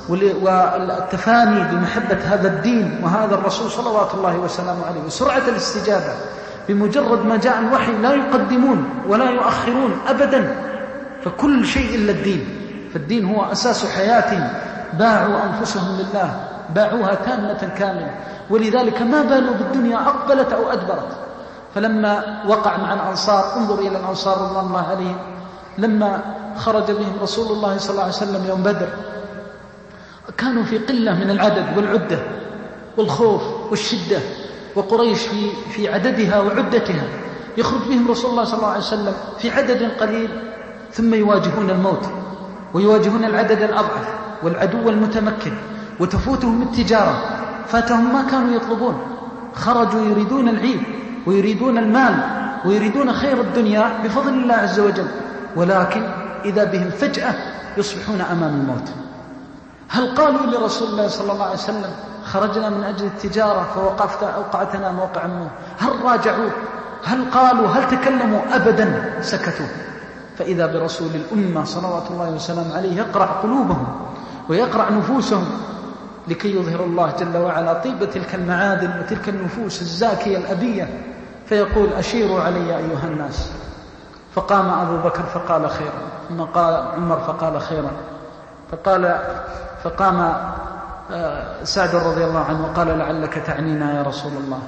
والتفاني بمحبة هذا الدين وهذا الرسول صلوات الله وسلامه عليه، وسرعة الاستجابة. بمجرد ما جاء الوحي لا يقدمون ولا يؤخرون أبدا، فكل شيء إلا الدين، فالدين هو أساس حياتهم. باعوا أنفسهم لله، باعوها تامة كاملة، ولذلك ما بالوا بالدنيا أقبلت أو أدبرت. فلما وقع مع الأنصار، انظر إلى الأنصار رضي الله عليهم، لما خرج بهم رسول الله صلى الله عليه وسلم يوم بدر كانوا في قلة من العدد والعدة والخوف والشدة، وقريش في في عددها وعدتها، يخرج بهم رسول الله صلى الله عليه وسلم في عدد قليل ثم يواجهون الموت ويواجهون العدد الأضعف والعدو المتمكن، وتفوتهم التجارة، فاتهم ما كانوا يطلبون، خرجوا يريدون العيد ويريدون المال ويريدون خير الدنيا بفضل الله عز وجل، ولكن إذا بهم فجأة يصبحون أمام الموت. هل قالوا لرسول الله صلى الله عليه وسلم خرجنا من أجل التجارة فوقفت أوقعتنا موقع الموت؟ هل راجعوا؟ هل قالوا؟ هل تكلموا؟ أبدا، سكتوا. فإذا برسول الأمة صلوات الله وسلامه عليه يقرع قلوبهم ويقرع نفوسهم لكي يظهر الله جل وعلا طيبة تلك المعادن وتلك النفوس الزاكية الأبية، فيقول أشيروا علي أيها الناس. فقام أبو بكر فقال خيرا، ثم قال عمر فقال خيرا، فقال فقام سعد رضي الله عنه وقال لعلك تعنينا يا رسول الله،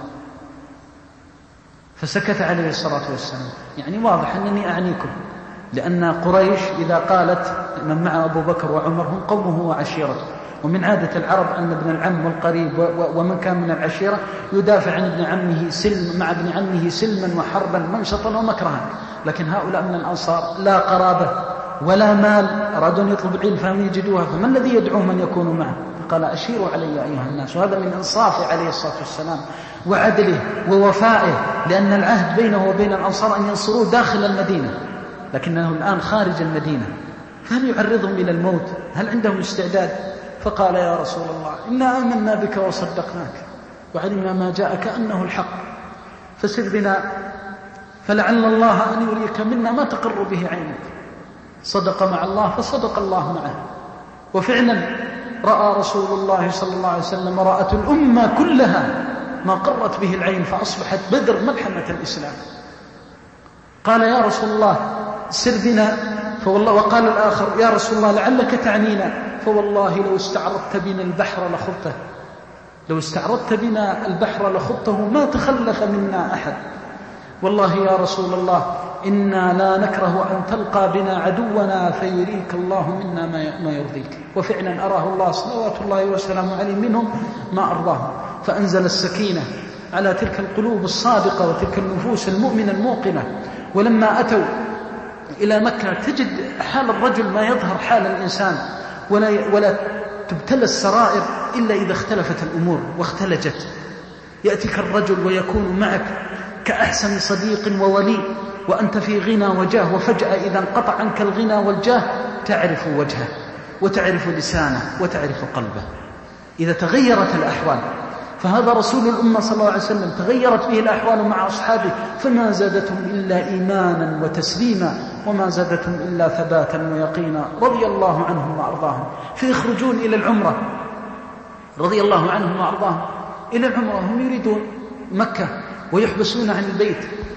فسكت عليه الصلاة والسلام. يعني واضح أنني أعنيكم، لأن قريش إذا قالت من مع أبو بكر وعمر هم قومه وعشيرته، ومن عادة العرب أن ابن العم والقريب ومن كان من العشيرة يدافع عن ابن عمه سلم مع ابن عمه سلما وحربا منشطا ومكرها، لكن هؤلاء من الأنصار لا قرابة ولا مال، أرادوا أن يطلبوا العلم فلم يجدوها، فما الذي يدعوهم أن يكونوا معه؟ قال أشيروا علي أيها الناس. وهذا من إنصافه عليه الصلاة والسلام وعدله ووفائه، لأن العهد بينه وبين الأنصار أن ينصروه داخل المدينة، لكنه الآن خارج المدينة، فهل يعرضهم إلى الموت؟ هل عندهم استعداد؟ فقال يا رسول الله إنا آمنا بك وصدقناك وعلمنا ما جاء كأنه الحق، فسر بنا فلعل الله أن يريك منا ما تقر به عينك. صدق مع الله فصدق الله معه، وفعلا رأى رسول الله صلى الله عليه وسلم رأت الأمة كلها ما قرت به العين، فأصبحت بدر ملحمة الإسلام. قال يا رسول الله سر بنا، فوالله وقال الآخر يا رسول الله لعلك تعنينا، فوالله لو استعرضت بنا البحر لخضته، لو استعرضت بنا البحر لخضته ما تخلف منا أحد. والله يا رسول الله إنا لا نكره أن تلقى بنا عدونا فيريك الله منا ما يرضيك. وفعلا أراه الله صلوات الله وسلامه عليه منهم ما أرضاه، فأنزل السكينة على تلك القلوب الصادقة وتلك النفوس المؤمنة الموقنة. ولما أتوا إلى مكة تجد حال الرجل ما يظهر حال الإنسان، ولا, ولا تبتلى السرائر إلا إذا اختلفت الأمور واختلجت. يأتيك الرجل ويكون معك كأحسن صديق وولي وأنت في غنى وجاه، وفجأة إذا انقطع عنك الغنى والجاه تعرف وجهه وتعرف لسانه وتعرف قلبه إذا تغيرت الأحوال. فهذا رسول الأمة صلى الله عليه وسلم تغيرت به الأحوال مع أصحابه، فما زادتهم إلا إيمانا وتسليما، وما زادتهم إلا ثباتا ويقينا، رضي الله عنهم وأرضاهم. فيخرجون إلى العمرة رضي الله عنهم وأرضاهم إلى العمرة، هم يريدون مكة ويحبسون عن البيت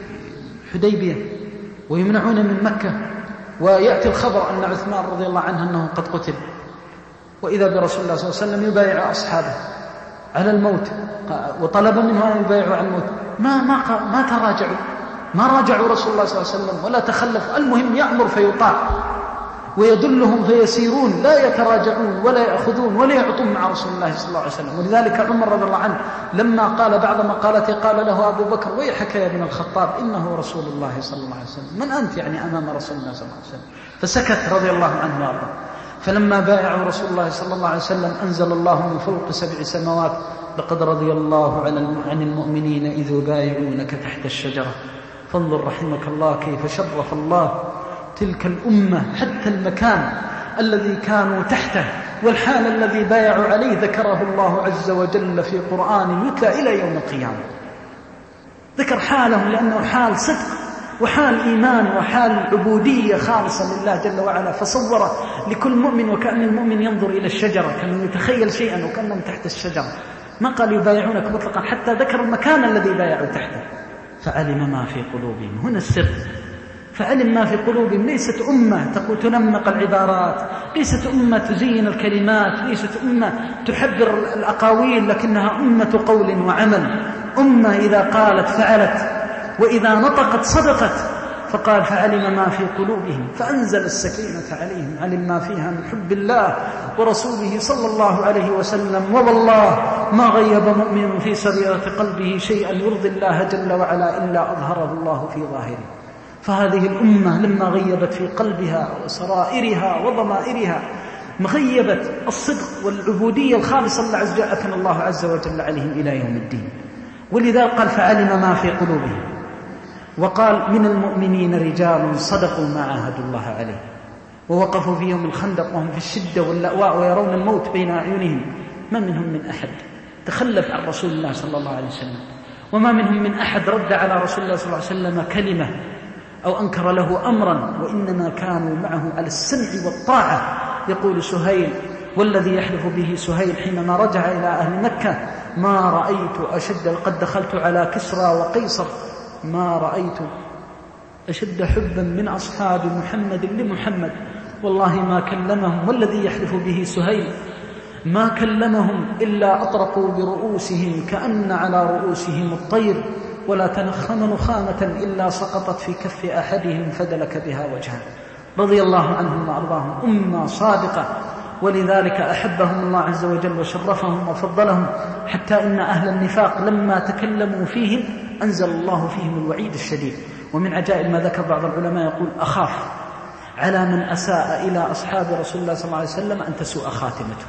حديبية ويمنعون من مكة، ويأتي الخبر أن عثمان رضي الله عنه أنه قد قتل، وإذا برسول الله صلى الله عليه وسلم يبايع أصحابه على الموت، وطلب منهم أن يبايعوا على الموت. ما ما ما تراجعوا، ما راجعوا رسول الله صلى الله عليه وسلم ولا تخلف. المهم يأمر فيطاع ويدلهم فيسيرون، لا يتراجعون ولا يأخذون ولا يعطون مع رسول الله صلى الله عليه وسلم. ولذلك عمر رضي الله عنه لما قال بعض مقالته قال له أبو بكر ويحك يا ابن الخطاب إنه رسول الله صلى الله عليه وسلم، من أنت يعني أمام رسول الله صلى الله عليه وسلم؟ فسكت رضي الله عنه وارضاه. فلما بايعوا رسول الله صلى الله عليه وسلم أنزل الله من فوق سبع سماوات لقد رضي الله عن المؤمنين إذ يبايعونك تحت الشجرة فانظر رحمك الله كيف شرف الله تلك الأمة حتى المكان الذي كانوا تحته والحال الذي بايعوا عليه ذكره الله عز وجل في قرآن يتلى إلى يوم القيامة. ذكر حالهم لأنه حال صدق وحال إيمان وحال عبودية خالصة لله جل وعلا، فصور لكل مؤمن وكأن المؤمن ينظر إلى الشجرة كأنه يتخيل شيئا وكأنهم تحت الشجرة. ما قال يبايعونك مطلقا، حتى ذكر المكان الذي بايعوا تحته، فعلم ما في قلوبهم. هنا السر، فعلم ما في قلوبهم. ليست أمة تقول تنمق العبارات، ليست أمة تزين الكلمات، ليست أمة تحبر الأقاويل، لكنها أمة قول وعمل، أمة إذا قالت فعلت، وإذا نطقت صدقت. فقال فعلم ما في قلوبهم فأنزل السكينة عليهم، علم ما فيها من حب الله ورسوله صلى الله عليه وسلم. ووالله ما غيب مؤمن في سريرة قلبه شيئا يرضي الله جل وعلا إلا أظهره الله في ظاهره. فهذه الأمة لما غيبت في قلبها وسرائرها وضمائرها مغيبت الصدق والعبودية الخالصة الله عز وجل، أثنى الله عز وجل عليهم إلى يوم الدين. ولذا قال فعلم ما في قلوبهم. وقال من المؤمنين رجال صدقوا ما عاهدوا الله عليه ووقفوا في يوم الخندق وهم في الشدة واللأواء ويرون الموت بين أعينهم، ما منهم من أحد تخلف عن رسول الله صلى الله عليه وسلم، وما منهم من أحد رد على رسول الله صلى الله عليه وسلم كلمة أو أنكر له أمرا، وإنما كانوا معه على السمع والطاعة. يقول سهيل والذي يحلف به سهيل حينما رجع إلى أهل مكة: ما رأيت أشد، قد دخلت على كسرى وقيصر، ما رأيت أشد حبا من أصحاب محمد لمحمد، والله ما كلمهم، والذي يحلف به سهيل ما كلمهم إلا أطرقوا برؤوسهم كأن على رؤوسهم الطير، ولا تنخم نخامة إلا سقطت في كف أحدهم فدلك بها وجهه. رضي الله عنهم وأرضاهم، أمة صادقة، ولذلك أحبهم الله عز وجل وشرفهم وفضلهم، حتى إن أهل النفاق لما تكلموا فيهم أنزل الله فيهم الوعيد الشديد. ومن عجائب ما ذكر بعض العلماء يقول: أخاف على من أساء إلى أصحاب رسول الله صلى الله عليه وسلم أن تسوء خاتمته،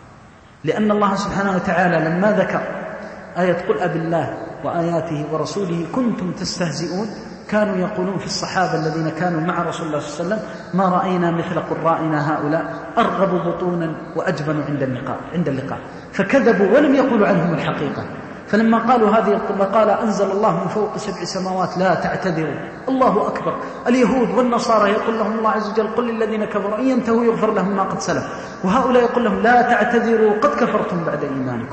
لأن الله سبحانه وتعالى لما ذكر آية قل أب الله وآياته ورسوله كنتم تستهزئون، كانوا يقولون في الصحابة الذين كانوا مع رسول الله صلى الله عليه وسلم: ما رأينا مثل قرائنا هؤلاء، أرغب بطونا وأجبن عند اللقاء عند اللقاء فكذبوا ولم يقولوا عنهم الحقيقة. فلما قالوا هذه المقالة أنزل الله من فوق سبع سماوات: لا تعتذروا. الله أكبر. اليهود والنصارى يقول لهم الله عز وجل: قل للذين كفروا إن ينتهوا يغفر لهم ما قد سلف، وهؤلاء يقول لهم: لا تعتذروا قد كفرتم بعد إيمانكم.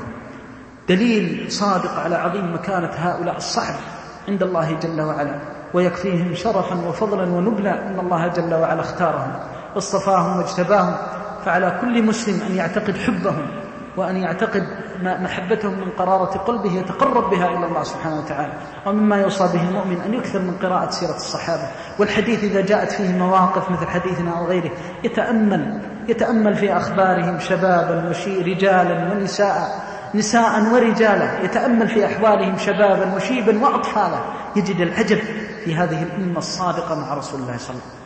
دليل صادق على عظيم مكانة هؤلاء الصحب عند الله جل وعلا، ويكفيهم شرفا وفضلا ونبلا أن الله جل وعلا اختارهم واصطفاهم واجتباهم. فعلى كل مسلم أن يعتقد حبهم وأن يعتقد محبتهم من قرارة قلبه يتقرب بها إلى الله سبحانه وتعالى. ومما يوصى به المؤمن أن يكثر من قراءة سيرة الصحابة، والحديث إذا جاءت فيه مواقف مثل حديثنا أو غيره يتأمل يتأمل في أخبارهم شبابا وشي رجالا ونساء نساء ورجالا، يتأمل في أحوالهم شبابا وشيبا وأطفالا، يجد العجب في هذه الأمة الصادقة مع رسول الله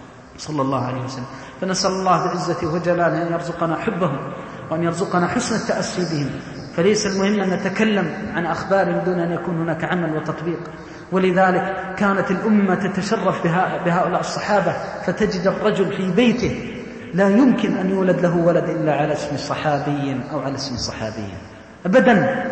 صلى الله عليه وسلم. فنسأل الله بعزته وجلاله أن يرزقنا حبهم وأن يرزقنا حسن التأسي بهم. فليس المهم أن نتكلم عن أخبارهم دون أن يكون هناك عمل وتطبيق. ولذلك كانت الأمة تتشرف بهؤلاء الصحابة، فتجد الرجل في بيته لا يمكن أن يولد له ولد إلا على اسم صحابي أو على اسم صحابي أبدا.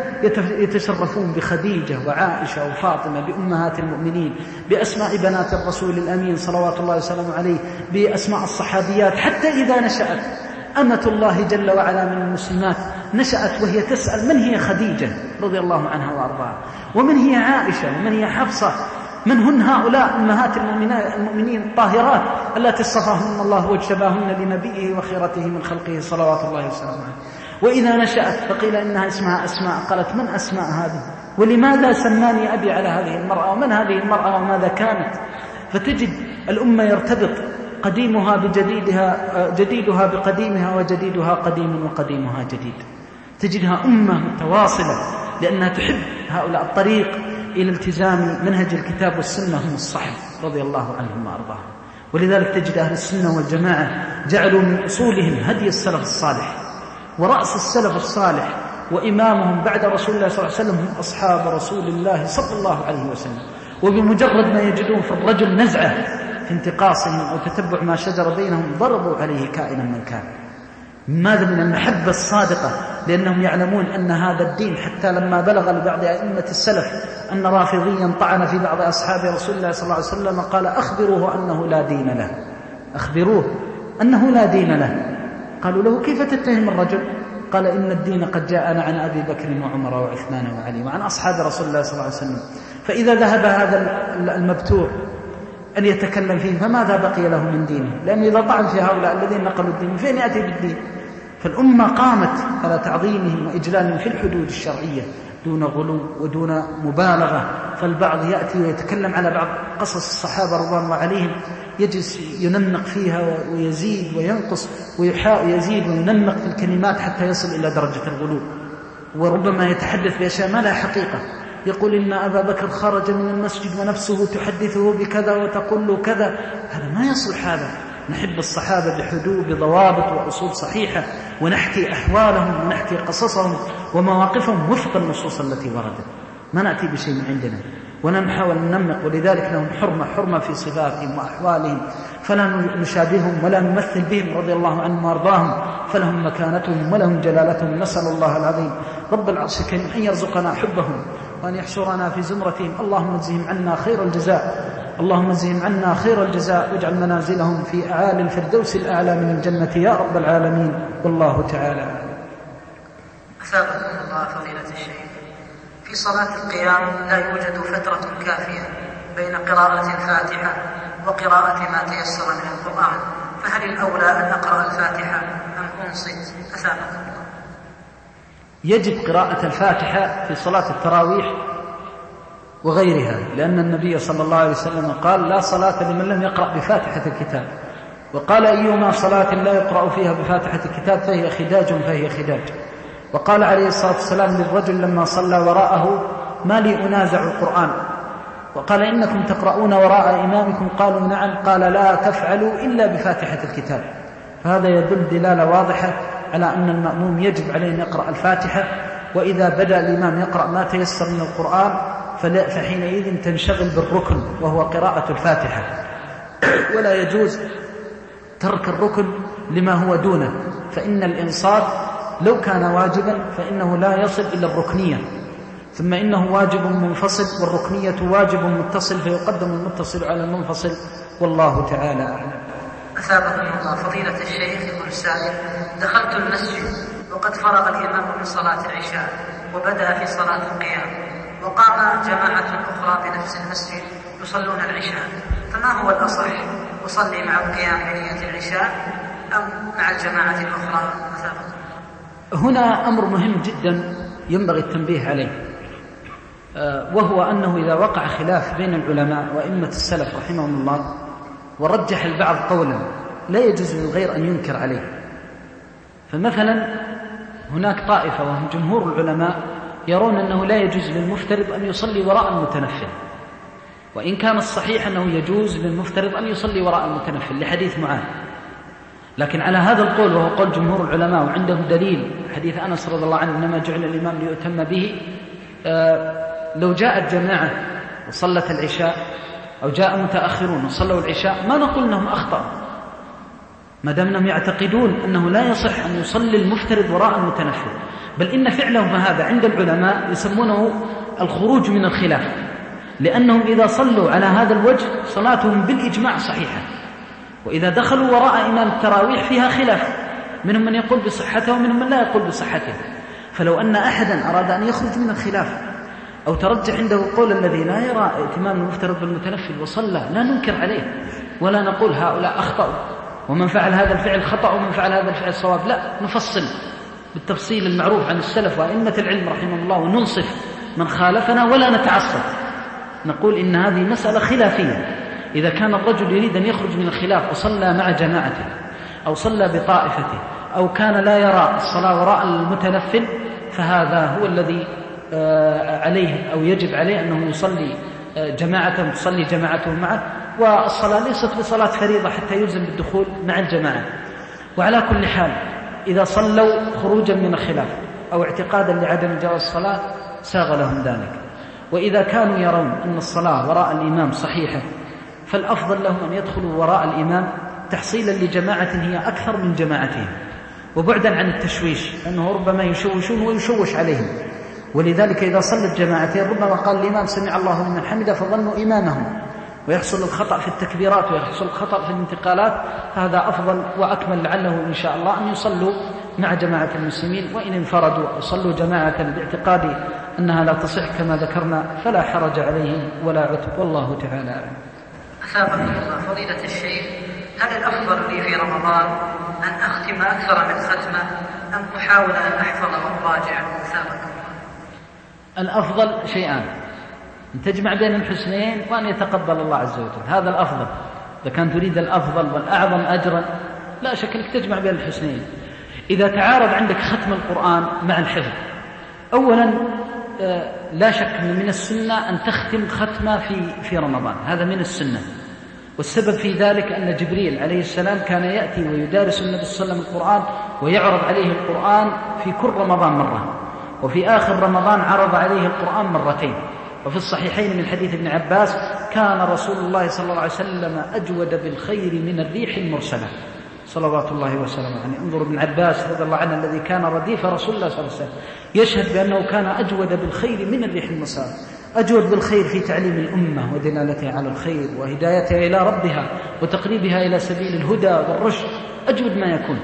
يتشرفون بخديجة وعائشة وفاطمة بأمهات المؤمنين، بأسماء بنات الرسول الأمين صلوات الله وسلامه عليه، بأسماء الصحابيات، حتى إذا نشأت أمة الله جل وعلا من المسلمات نشأت وهي تسأل: من هي خديجة رضي الله عنها وأرضاها؟ ومن هي عائشة؟ ومن هي حفصة؟ من هن هؤلاء أمهات المؤمنين الطاهرات التي اصطفاهن الله واجتباهن لنبيه وخيرته من خلقه صلوات الله وسلامه عليه؟ وإذا نشأت فقيل إنها اسمها أسماء، قالت: من أسماء هذه؟ ولماذا سماني أبي على هذه المرأة؟ ومن هذه المرأة وماذا كانت؟ فتجد الأمة يرتبط قديمها بجديدها، جديدها بقديمها، وجديدها قديم وقديمها جديد. تجدها أمة متواصلة لأنها تحب هؤلاء الطريق إلى التزام منهج الكتاب والسنة هم الصحب رضي الله عنهم وأرضاهم. ولذلك تجد أهل السنة والجماعة جعلوا من أصولهم هدي السلف الصالح، ورأس السلف الصالح وإمامهم بعد رسول الله صلى الله عليه وسلم هم أصحاب رسول الله صلى الله عليه وسلم. وبمجرد ما يجدون في الرجل نزعة في انتقاصهم أو تتبع ما شجر بينهم ضربوا عليه كائنا من كان. ماذا؟ من المحبة الصادقة، لأنهم يعلمون أن هذا الدين حتى لما بلغ لبعض أئمة السلف أن رافضيا طعن في بعض أصحاب رسول الله صلى الله عليه وسلم قال: أخبروه أنه لا دين له، أخبروه أنه لا دين له. قالوا له: كيف تتهم الرجل؟ قال: إن الدين قد جاءنا عن أبي بكر وعمر وعثمان وعلي وعن أصحاب رسول الله صلى الله عليه وسلم. فإذا ذهب هذا المبتور أن يتكلم فيه فماذا بقي له من دينه؟ لأنه إذا طعن في هؤلاء الذين نقلوا الدين فين يأتي بالدين؟ فالأمة قامت على تعظيمهم وإجلالهم في الحدود الشرعية دون غلو ودون مبالغة. فالبعض يأتي ويتكلم على بعض قصص الصحابة رضوان الله عليهم، يجلس ينمق فيها ويزيد وينقص ويحاول يزيد وينمق في الكلمات حتى يصل إلى درجة الغلو، وربما يتحدث بأشياء ما لها حقيقة. يقول إن أبا بكر خرج من المسجد ونفسه تحدثه بكذا وتقول له كذا. هذا ما يصلح. هذا نحب الصحابة بحدود بضوابط وأصول صحيحة، ونحكي أحوالهم ونحكي قصصهم ومواقفهم وفق النصوص التي وردت، ما نأتي بشيء من عندنا ونحاول ننمق. ولذلك لهم حرمة حرمة في صفاتهم وأحوالهم، فلا نشابههم ولا نمثل بهم رضي الله عنهم وارضاهم، فلهم مكانتهم ولهم جلالتهم. نسأل الله العظيم رب العرش الكريم أن يرزقنا حبهم وأن يحشرنا في زمرتهم. اللهم اجزهم عنا خير الجزاء، اللهم اجزهم عنا خير الجزاء، واجعل منازلهم في أعالي الفردوس الأعلى من الجنة يا رب العالمين. والله تعالى. أثابكم الله فضيلة الشيخ، في صلاة القيام لا يوجد فترة كافية بين قراءة الفاتحة وقراءة ما تيسر من القرآن، فهل الأولى أن أقرأ الفاتحة أم أنصت؟ أثابكم الله. يجب قراءة الفاتحة في صلاة التراويح وغيرها، لأن النبي صلى الله عليه وسلم قال لا صلاة لمن لم يقرأ بفاتحة الكتاب، وقال أيما صلاة لا يقرأ فيها بفاتحة الكتاب فهي خداج فهي خداج. وقال عليه الصلاة والسلام للرجل لما صلى وراءه ما لي أنازع القرآن، وقال إنكم تقرؤون وراء إمامكم؟ قالوا نعم. قال لا تفعلوا إلا بفاتحة الكتاب. فهذا يدل دلالة واضحة على أن المأموم يجب عليه أن يقرأ الفاتحة، وإذا بدأ الإمام يقرأ ما تيسر من القرآن فحينئذ تنشغل بالركن وهو قراءة الفاتحة، ولا يجوز ترك الركن لما هو دونه، فإن الإنصات لو كان واجبا فإنه لا يصل إلى الركنية، ثم إنه واجب منفصل والركنية واجب متصل، فيقدم المتصل على المنفصل. والله تعالى أعلم. أثابكم الله فضيلة الشيخ. يقول السائل: دخلت المسجد وقد فرغ الإمام من صلاة العشاء وبدأ في صلاة القيام، وقام جماعة أخرى بنفس المسجد يصلون العشاء، فما هو الأصح؟ أصلي مع القيام بنية العشاء أم مع الجماعة الأخرى؟ أثابكم. هنا أمر مهم جدا ينبغي التنبيه عليه، وهو أنه إذا وقع خلاف بين العلماء وأئمة السلف رحمهم الله ورجح البعض قولا لا يجوز للغير أن ينكر عليه. فمثلا هناك طائفة وهم جمهور العلماء يرون أنه لا يجوز للمفترض أن يصلي وراء المتنفل، وإن كان الصحيح أنه يجوز للمفترض أن يصلي وراء المتنفل لحديث معاذ. لكن على هذا القول وهو قول جمهور العلماء وعنده دليل حديث أنس رضي الله عنه إنما جعل الإمام ليؤتم به، آه لو جاءت جماعة وصلت العشاء أو جاء متأخرون وصلوا العشاء ما نقول أنهم أخطأ، ما دام أنهم يعتقدون أنه لا يصح أن يصلي المفترض وراء المتنفل، بل إن فعلهم هذا عند العلماء يسمونه الخروج من الخلاف، لأنهم إذا صلوا على هذا الوجه صلاتهم بالإجماع صحيحة، وإذا دخلوا وراء إمام التراويح فيها خلاف، منهم من يقول بصحته ومنهم من لا يقول بصحته. فلو أن أحدا أراد أن يخرج من الخلاف أو ترجح عنده القول الذي لا يرى ائتمام المفترض بالمتنفل وصلى، لا ننكر عليه ولا نقول هؤلاء أخطأوا ومن فعل هذا الفعل خطأ ومن فعل هذا الفعل صواب، لا، نفصل بالتفصيل المعروف عن السلف وأئمة العلم رحمه الله، وننصف من خالفنا ولا نتعصب، نقول إن هذه مسألة خلافية. إذا كان الرجل يريد أن يخرج من الخلاف وصلى مع جماعته أو صلى بطائفته أو كان لا يرى الصلاة وراء المتنفل، فهذا هو الذي عليه أو يجب عليه أنه يصلي جماعته تصلي جماعته معه، والصلاة ليست بصلاة فريضة حتى يلزم بالدخول مع الجماعة. وعلى كل حال إذا صلوا خروجا من الخلاف أو اعتقادا لعدم جواز الصلاة ساغ لهم ذلك. وإذا كانوا يرون أن الصلاة وراء الإمام صحيحة فالأفضل لهم أن يدخلوا وراء الإمام تحصيلا لجماعة هي أكثر من جماعتهم، وبعدا عن التشويش، لأنه ربما يشوشون ويشوش عليهم. ولذلك إذا صلت جماعتين ربما قال الإمام سمع الله لمن حمده فظنوا إمامهم، ويحصل الخطأ في التكبيرات ويحصل الخطأ في الانتقالات. هذا أفضل وأكمل لعله إن شاء الله أن يصلوا مع جماعة المسلمين، وإن انفردوا وصلوا جماعة باعتقاد أنها لا تصح كما ذكرنا فلا حرج عليهم ولا عتب، والله تعالى أعلم. أثابكم الله فضيلة الشيخ، هل الأفضل لي في رمضان أن أختم أكثر من ختمة أم أحاول أن أحفظ وأراجع؟ أثابكم الله. الأفضل شيئان: أن تجمع بين الحسنين وأن يتقبل الله عز وجل، هذا الأفضل. إذا كان تريد الأفضل والأعظم أجرا لا شك أنك تجمع بين الحسنين. إذا تعارض عندك ختم القرآن مع الحفظ، أولا لا شك أن من السنة أن تختم ختمة في في رمضان، هذا من السنة. والسبب في ذلك أن جبريل عليه السلام كان يأتي ويدارس النبي صلى الله عليه وسلم القرآن ويعرض عليه القرآن في كل رمضان مرة، وفي آخر رمضان عرض عليه القرآن مرتين. وفي الصحيحين من حديث ابن عباس: كان رسول الله صلى الله عليه وسلم أجود بالخير من الريح المرسلة، صلوات الله وسلامه عليه. انظر ابن عباس رضي الله عنه الذي كان رديف رسول الله صلى الله عليه وسلم يشهد بأنه كان أجود بالخير من الريح المرسلة. أجود بالخير في تعليم الأمة ودلالتها على الخير وهدايتها إلى ربها وتقريبها إلى سبيل الهدى والرشد، أجود ما يكون.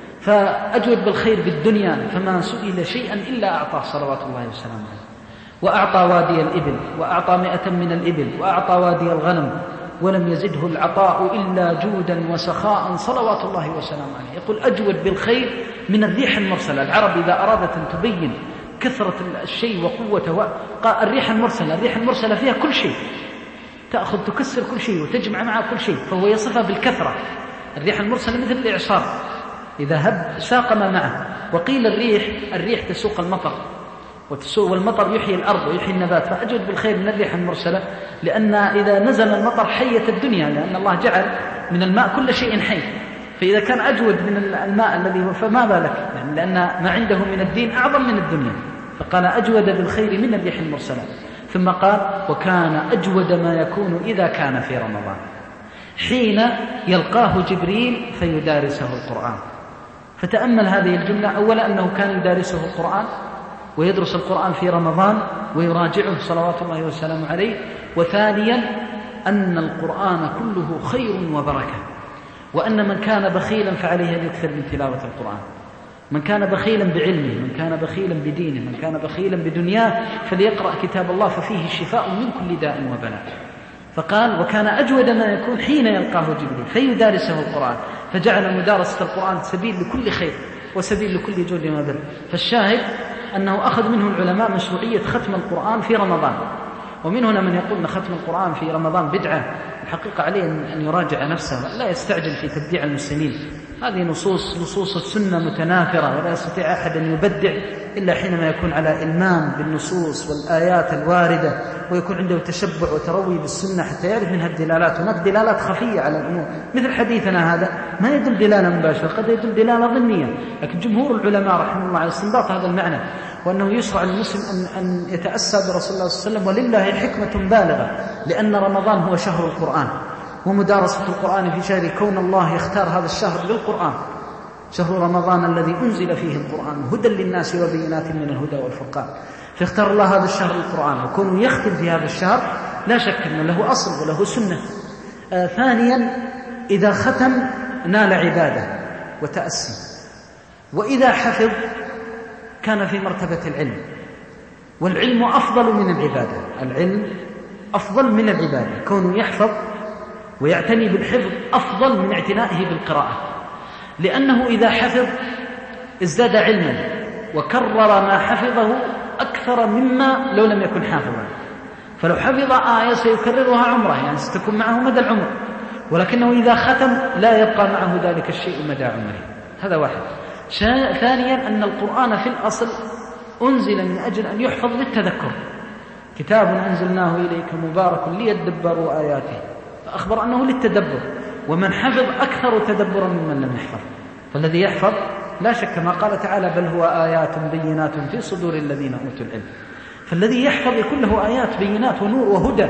فأجود بالخير بالدنيا، فما سئل شيئا إلا أعطاه صلوات الله وسلامه عليه. وأعطى وادي الإبل، وأعطى مئة من الإبل، وأعطى وادي الغنم، ولم يزده العطاء إلا جودا وسخاء صلوات الله وسلامه عليه. يقول: أجود بالخير من الريح المرسلة. العرب إذا أرادت أن تبين كثرة الشيء وقوته، قال الريح المرسلة. الريح المرسلة فيها كل شيء، تأخذ تكسر كل شيء وتجمع معها كل شيء، فهو يصفها بالكثرة. الريح المرسلة مثل الإعصار، إذا هب ساق ما معه. وقيل الريح الريح تسوق المطر، وتسوق والمطر يحيي الأرض ويحيي النبات. فأجود بالخير من الريح المرسلة، لأن إذا نزل المطر حيت الدنيا، لأن الله جعل من الماء كل شيء حي. فإذا كان أجود من الماء الذي فما بالك، يعني لأن ما عنده من الدين أعظم من الدنيا. فقال: أجود بالخير من الريح المرسلة. ثم قال: وكان أجود ما يكون إذا كان في رمضان، حين يلقاه جبريل فيدارسه القرآن. فتأمل هذه الجملة: أولا أنه كان يدارسه القرآن ويدرس القرآن في رمضان ويراجعه صلوات الله وسلامه عليه. وثانيا أن القرآن كله خير وبركة، وأن من كان بخيلا فعليه أن يكثر من تلاوة القرآن. من كان بخيلا بعلمه، من كان بخيلا بدينه، من كان بخيلا بدنياه، فليقرأ كتاب الله ففيه شفاء من كل داء وبلاء. فقال: وكان أجود ما يكون حين يلقاه جبريل فيدارسه القرآن، فجعل مدارسة القرآن سبيل لكل خير وسبيل لكل جود وبر. فالشاهد أنه أخذ منه العلماء مشروعية ختم القرآن في رمضان. ومن هنا من يقول أن ختم القرآن في رمضان بدعة، الحقيقة عليه أن يراجع نفسه، لا يستعجل في تبديع المسلمين. هذه نصوص نصوص السنة متنافرة، ولا يستطيع أحد أن يبدع إلا حينما يكون على إلمام بالنصوص والآيات الواردة، ويكون عنده تشبع وتروي بالسنة حتى يعرف منها الدلالات. هناك دلالات خفية على الأمور، مثل حديثنا هذا ما يدل دلالة مباشرة، قد يدل دلالة ظنية. لكن جمهور العلماء رحمه الله على استنباط هذا المعنى، وأنه يشرع للمسلم أن, أن يتأسى برسول الله صلى الله عليه وسلم. ولله حكمة بالغة، لأن رمضان هو شهر القرآن ومدارسة القرآن في شهر، كون الله يختار هذا الشهر للقرآن، شهر رمضان الذي أنزل فيه القرآن هدى للناس وبينات من الهدى والفرقان. فاختار الله هذا الشهر للقرآن، وكونه يختم في هذا الشهر لا شك أن له أصل وله سنة. آه ثانيا إذا ختم نال عبادة وتأسي، وإذا حفظ كان في مرتبة العلم، والعلم أفضل من العبادة. العلم أفضل من العبادة، كونه يحفظ ويعتني بالحفظ أفضل من اعتنائه بالقراءة، لأنه إذا حفظ ازداد علما وكرر ما حفظه أكثر مما لو لم يكن حافظا. فلو حفظ آية سيكررها عمره، يعني ستكون معه مدى العمر، ولكنه إذا ختم لا يبقى معه ذلك الشيء مدى عمره. هذا واحد. ثانيا أن القرآن في الأصل أنزل من أجل أن يحفظ للتذكر، كتاب أنزلناه إليك مبارك ليدبروا آياته، فأخبر أنه للتدبر، ومن حفظ أكثر تدبرا ممن لم يحفظ. فالذي يحفظ لا شك ما قال تعالى: بل هو آيات بينات في صدور الذين أوتوا العلم. فالذي يحفظ يكون له آيات بينات ونور وهدى.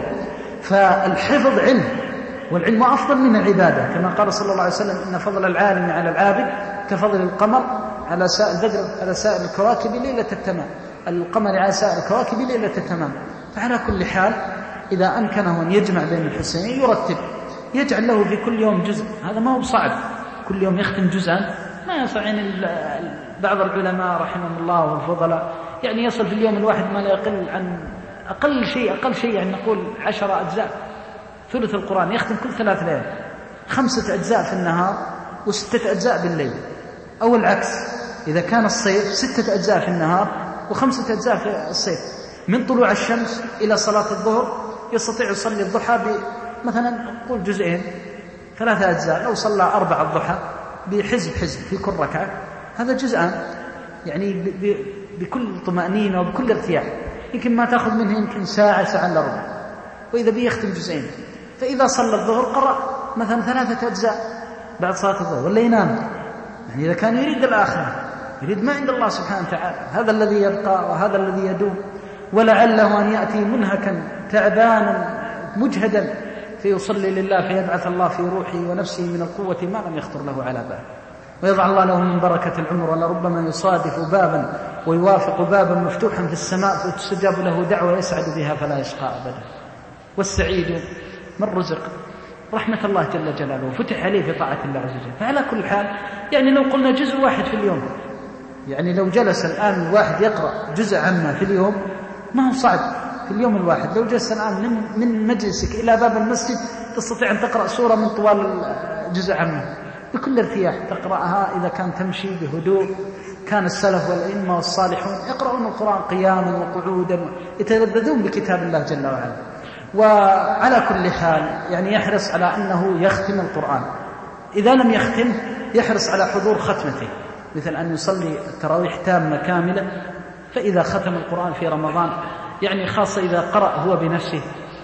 فالحفظ علم، والعلم أفضل من العبادة، كما قال صلى الله عليه وسلم: إن فضل العالم على العابد كفضل القمر على سائر البدر على سائر الكواكب ليلة التمام، القمر على سائر الكواكب ليلة التمام. فعلى كل حال إذا أمكنه أن يجمع بين الحسنين يرتب، يجعل له في كل يوم جزء. هذا ما هو صعب، كل يوم يختم جزءا ما يصح. يعني بعض العلماء رحمهم الله والفضلاء يعني يصل في اليوم الواحد ما لا يقل عن أقل شيء أقل شيء يعني نقول عشرة أجزاء، ثلث القرآن يختم كل ثلاث ليال، خمسة أجزاء في النهار وستة أجزاء بالليل، أو العكس، إذا كان الصيف ستة أجزاء في النهار وخمسة أجزاء في الصيف. من طلوع الشمس إلى صلاة الظهر يستطيع يصلي الضحى مثلا نقول جزئين ثلاثة أجزاء. لو صلى أربع الضحى بحزب حزب في كل ركعة هذا جزءان، يعني بكل طمأنينة وبكل ارتياح، يمكن ما تأخذ منه يمكن ساعة ساعة إلا ربع، وإذا بيه يختم جزئين. فإذا صلى الظهر قرأ مثلا ثلاثة أجزاء بعد صلاة الظهر ولا ينام، يعني إذا كان يريد الآخرة يريد ما عند الله سبحانه وتعالى، هذا الذي يبقى وهذا الذي يدوم. ولعله أن يأتي منهكا تعبانا مجهدا فيصلي لله فيبعث الله في روحه ونفسه من القوة ما لم يخطر له على بال، ويضع الله له من بركة العمر، ولربما يصادف بابا ويوافق بابا مفتوحا في السماء فتستجاب له دعوة يسعد بها فلا يشقى أبدا. والسعيد من رزق رحمة الله جل جلاله فتح عليه في طاعة الله عز وجل. فعلى كل حال يعني لو قلنا جزء واحد في اليوم، يعني لو جلس الآن الواحد يقرأ جزء عما في اليوم ما هو صعب في اليوم الواحد. لو جلس الآن من, من مجلسك إلى باب المسجد تستطيع أن تقرأ سورة من طوال جزء عما بكل ارتياح، تقرأها إذا كان تمشي بهدوء. كان السلف والأئمة والصالحون يقرؤون القرآن قياما وقعودا يتلذذون بكتاب الله جل وعلا. وعلى كل حال يعني يحرص على أنه يختم القرآن، إذا لم يختم يحرص على حضور ختمته، مثل أن يصلي التراويح تامة كاملة. فإذا ختم القرآن في رمضان يعني خاصة إذا قرأ هو بنفسه،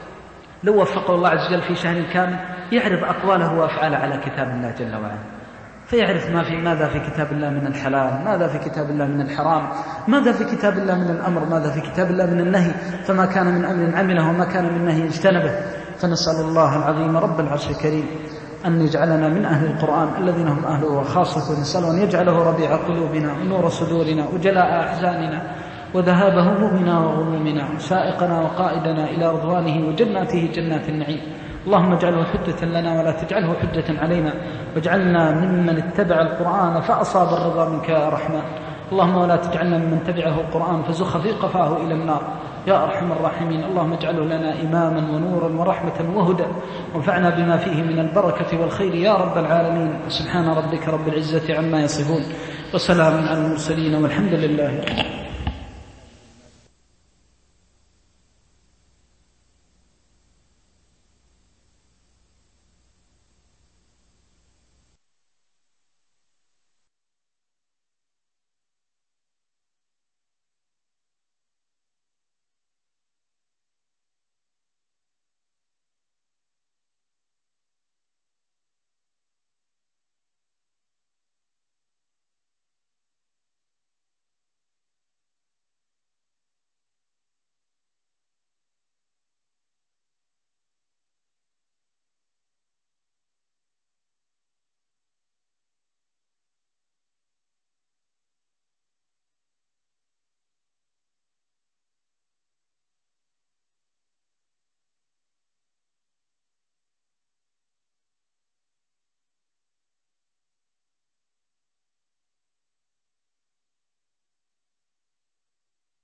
لو وفقه الله عز وجل في شهر كامل يعرف أقواله وأفعاله على كتاب الله جل وعلا، فيعرف ما في ماذا في كتاب الله من الحلال، ماذا في كتاب الله من الحرام، ماذا في كتاب الله من الأمر، ماذا في كتاب الله من النهي. فما كان من أمر عمله وما كان من نهي اجتنبه. فنسأل الله العظيم رب العرش الكريم أن يجعلنا من أهل القرآن الذين هم أهله وخاصته، ونسأله أن يجعله ربيع قلوبنا ونور صدورنا وجلاء أحزاننا وذهاب همومنا وغمومنا وسائقنا وقائدنا إلى رضوانه وجناته جنات النعيم. اللهم اجعله حجة لنا ولا تجعله حجة علينا، واجعلنا ممن اتبع القرآن فأصاب الرضا منك يا رحمن. اللهم ولا تجعلنا ممن تبعه القرآن فزخ في قفاه إلى النار يا أرحم الراحمين. اللهم اجعله لنا إماما ونورا ورحمة وهدى، وانفعنا بما فيه من البركة والخير يا رب العالمين. سبحان ربك رب العزة عما يصفون، وسلام على المرسلين، والحمد لله.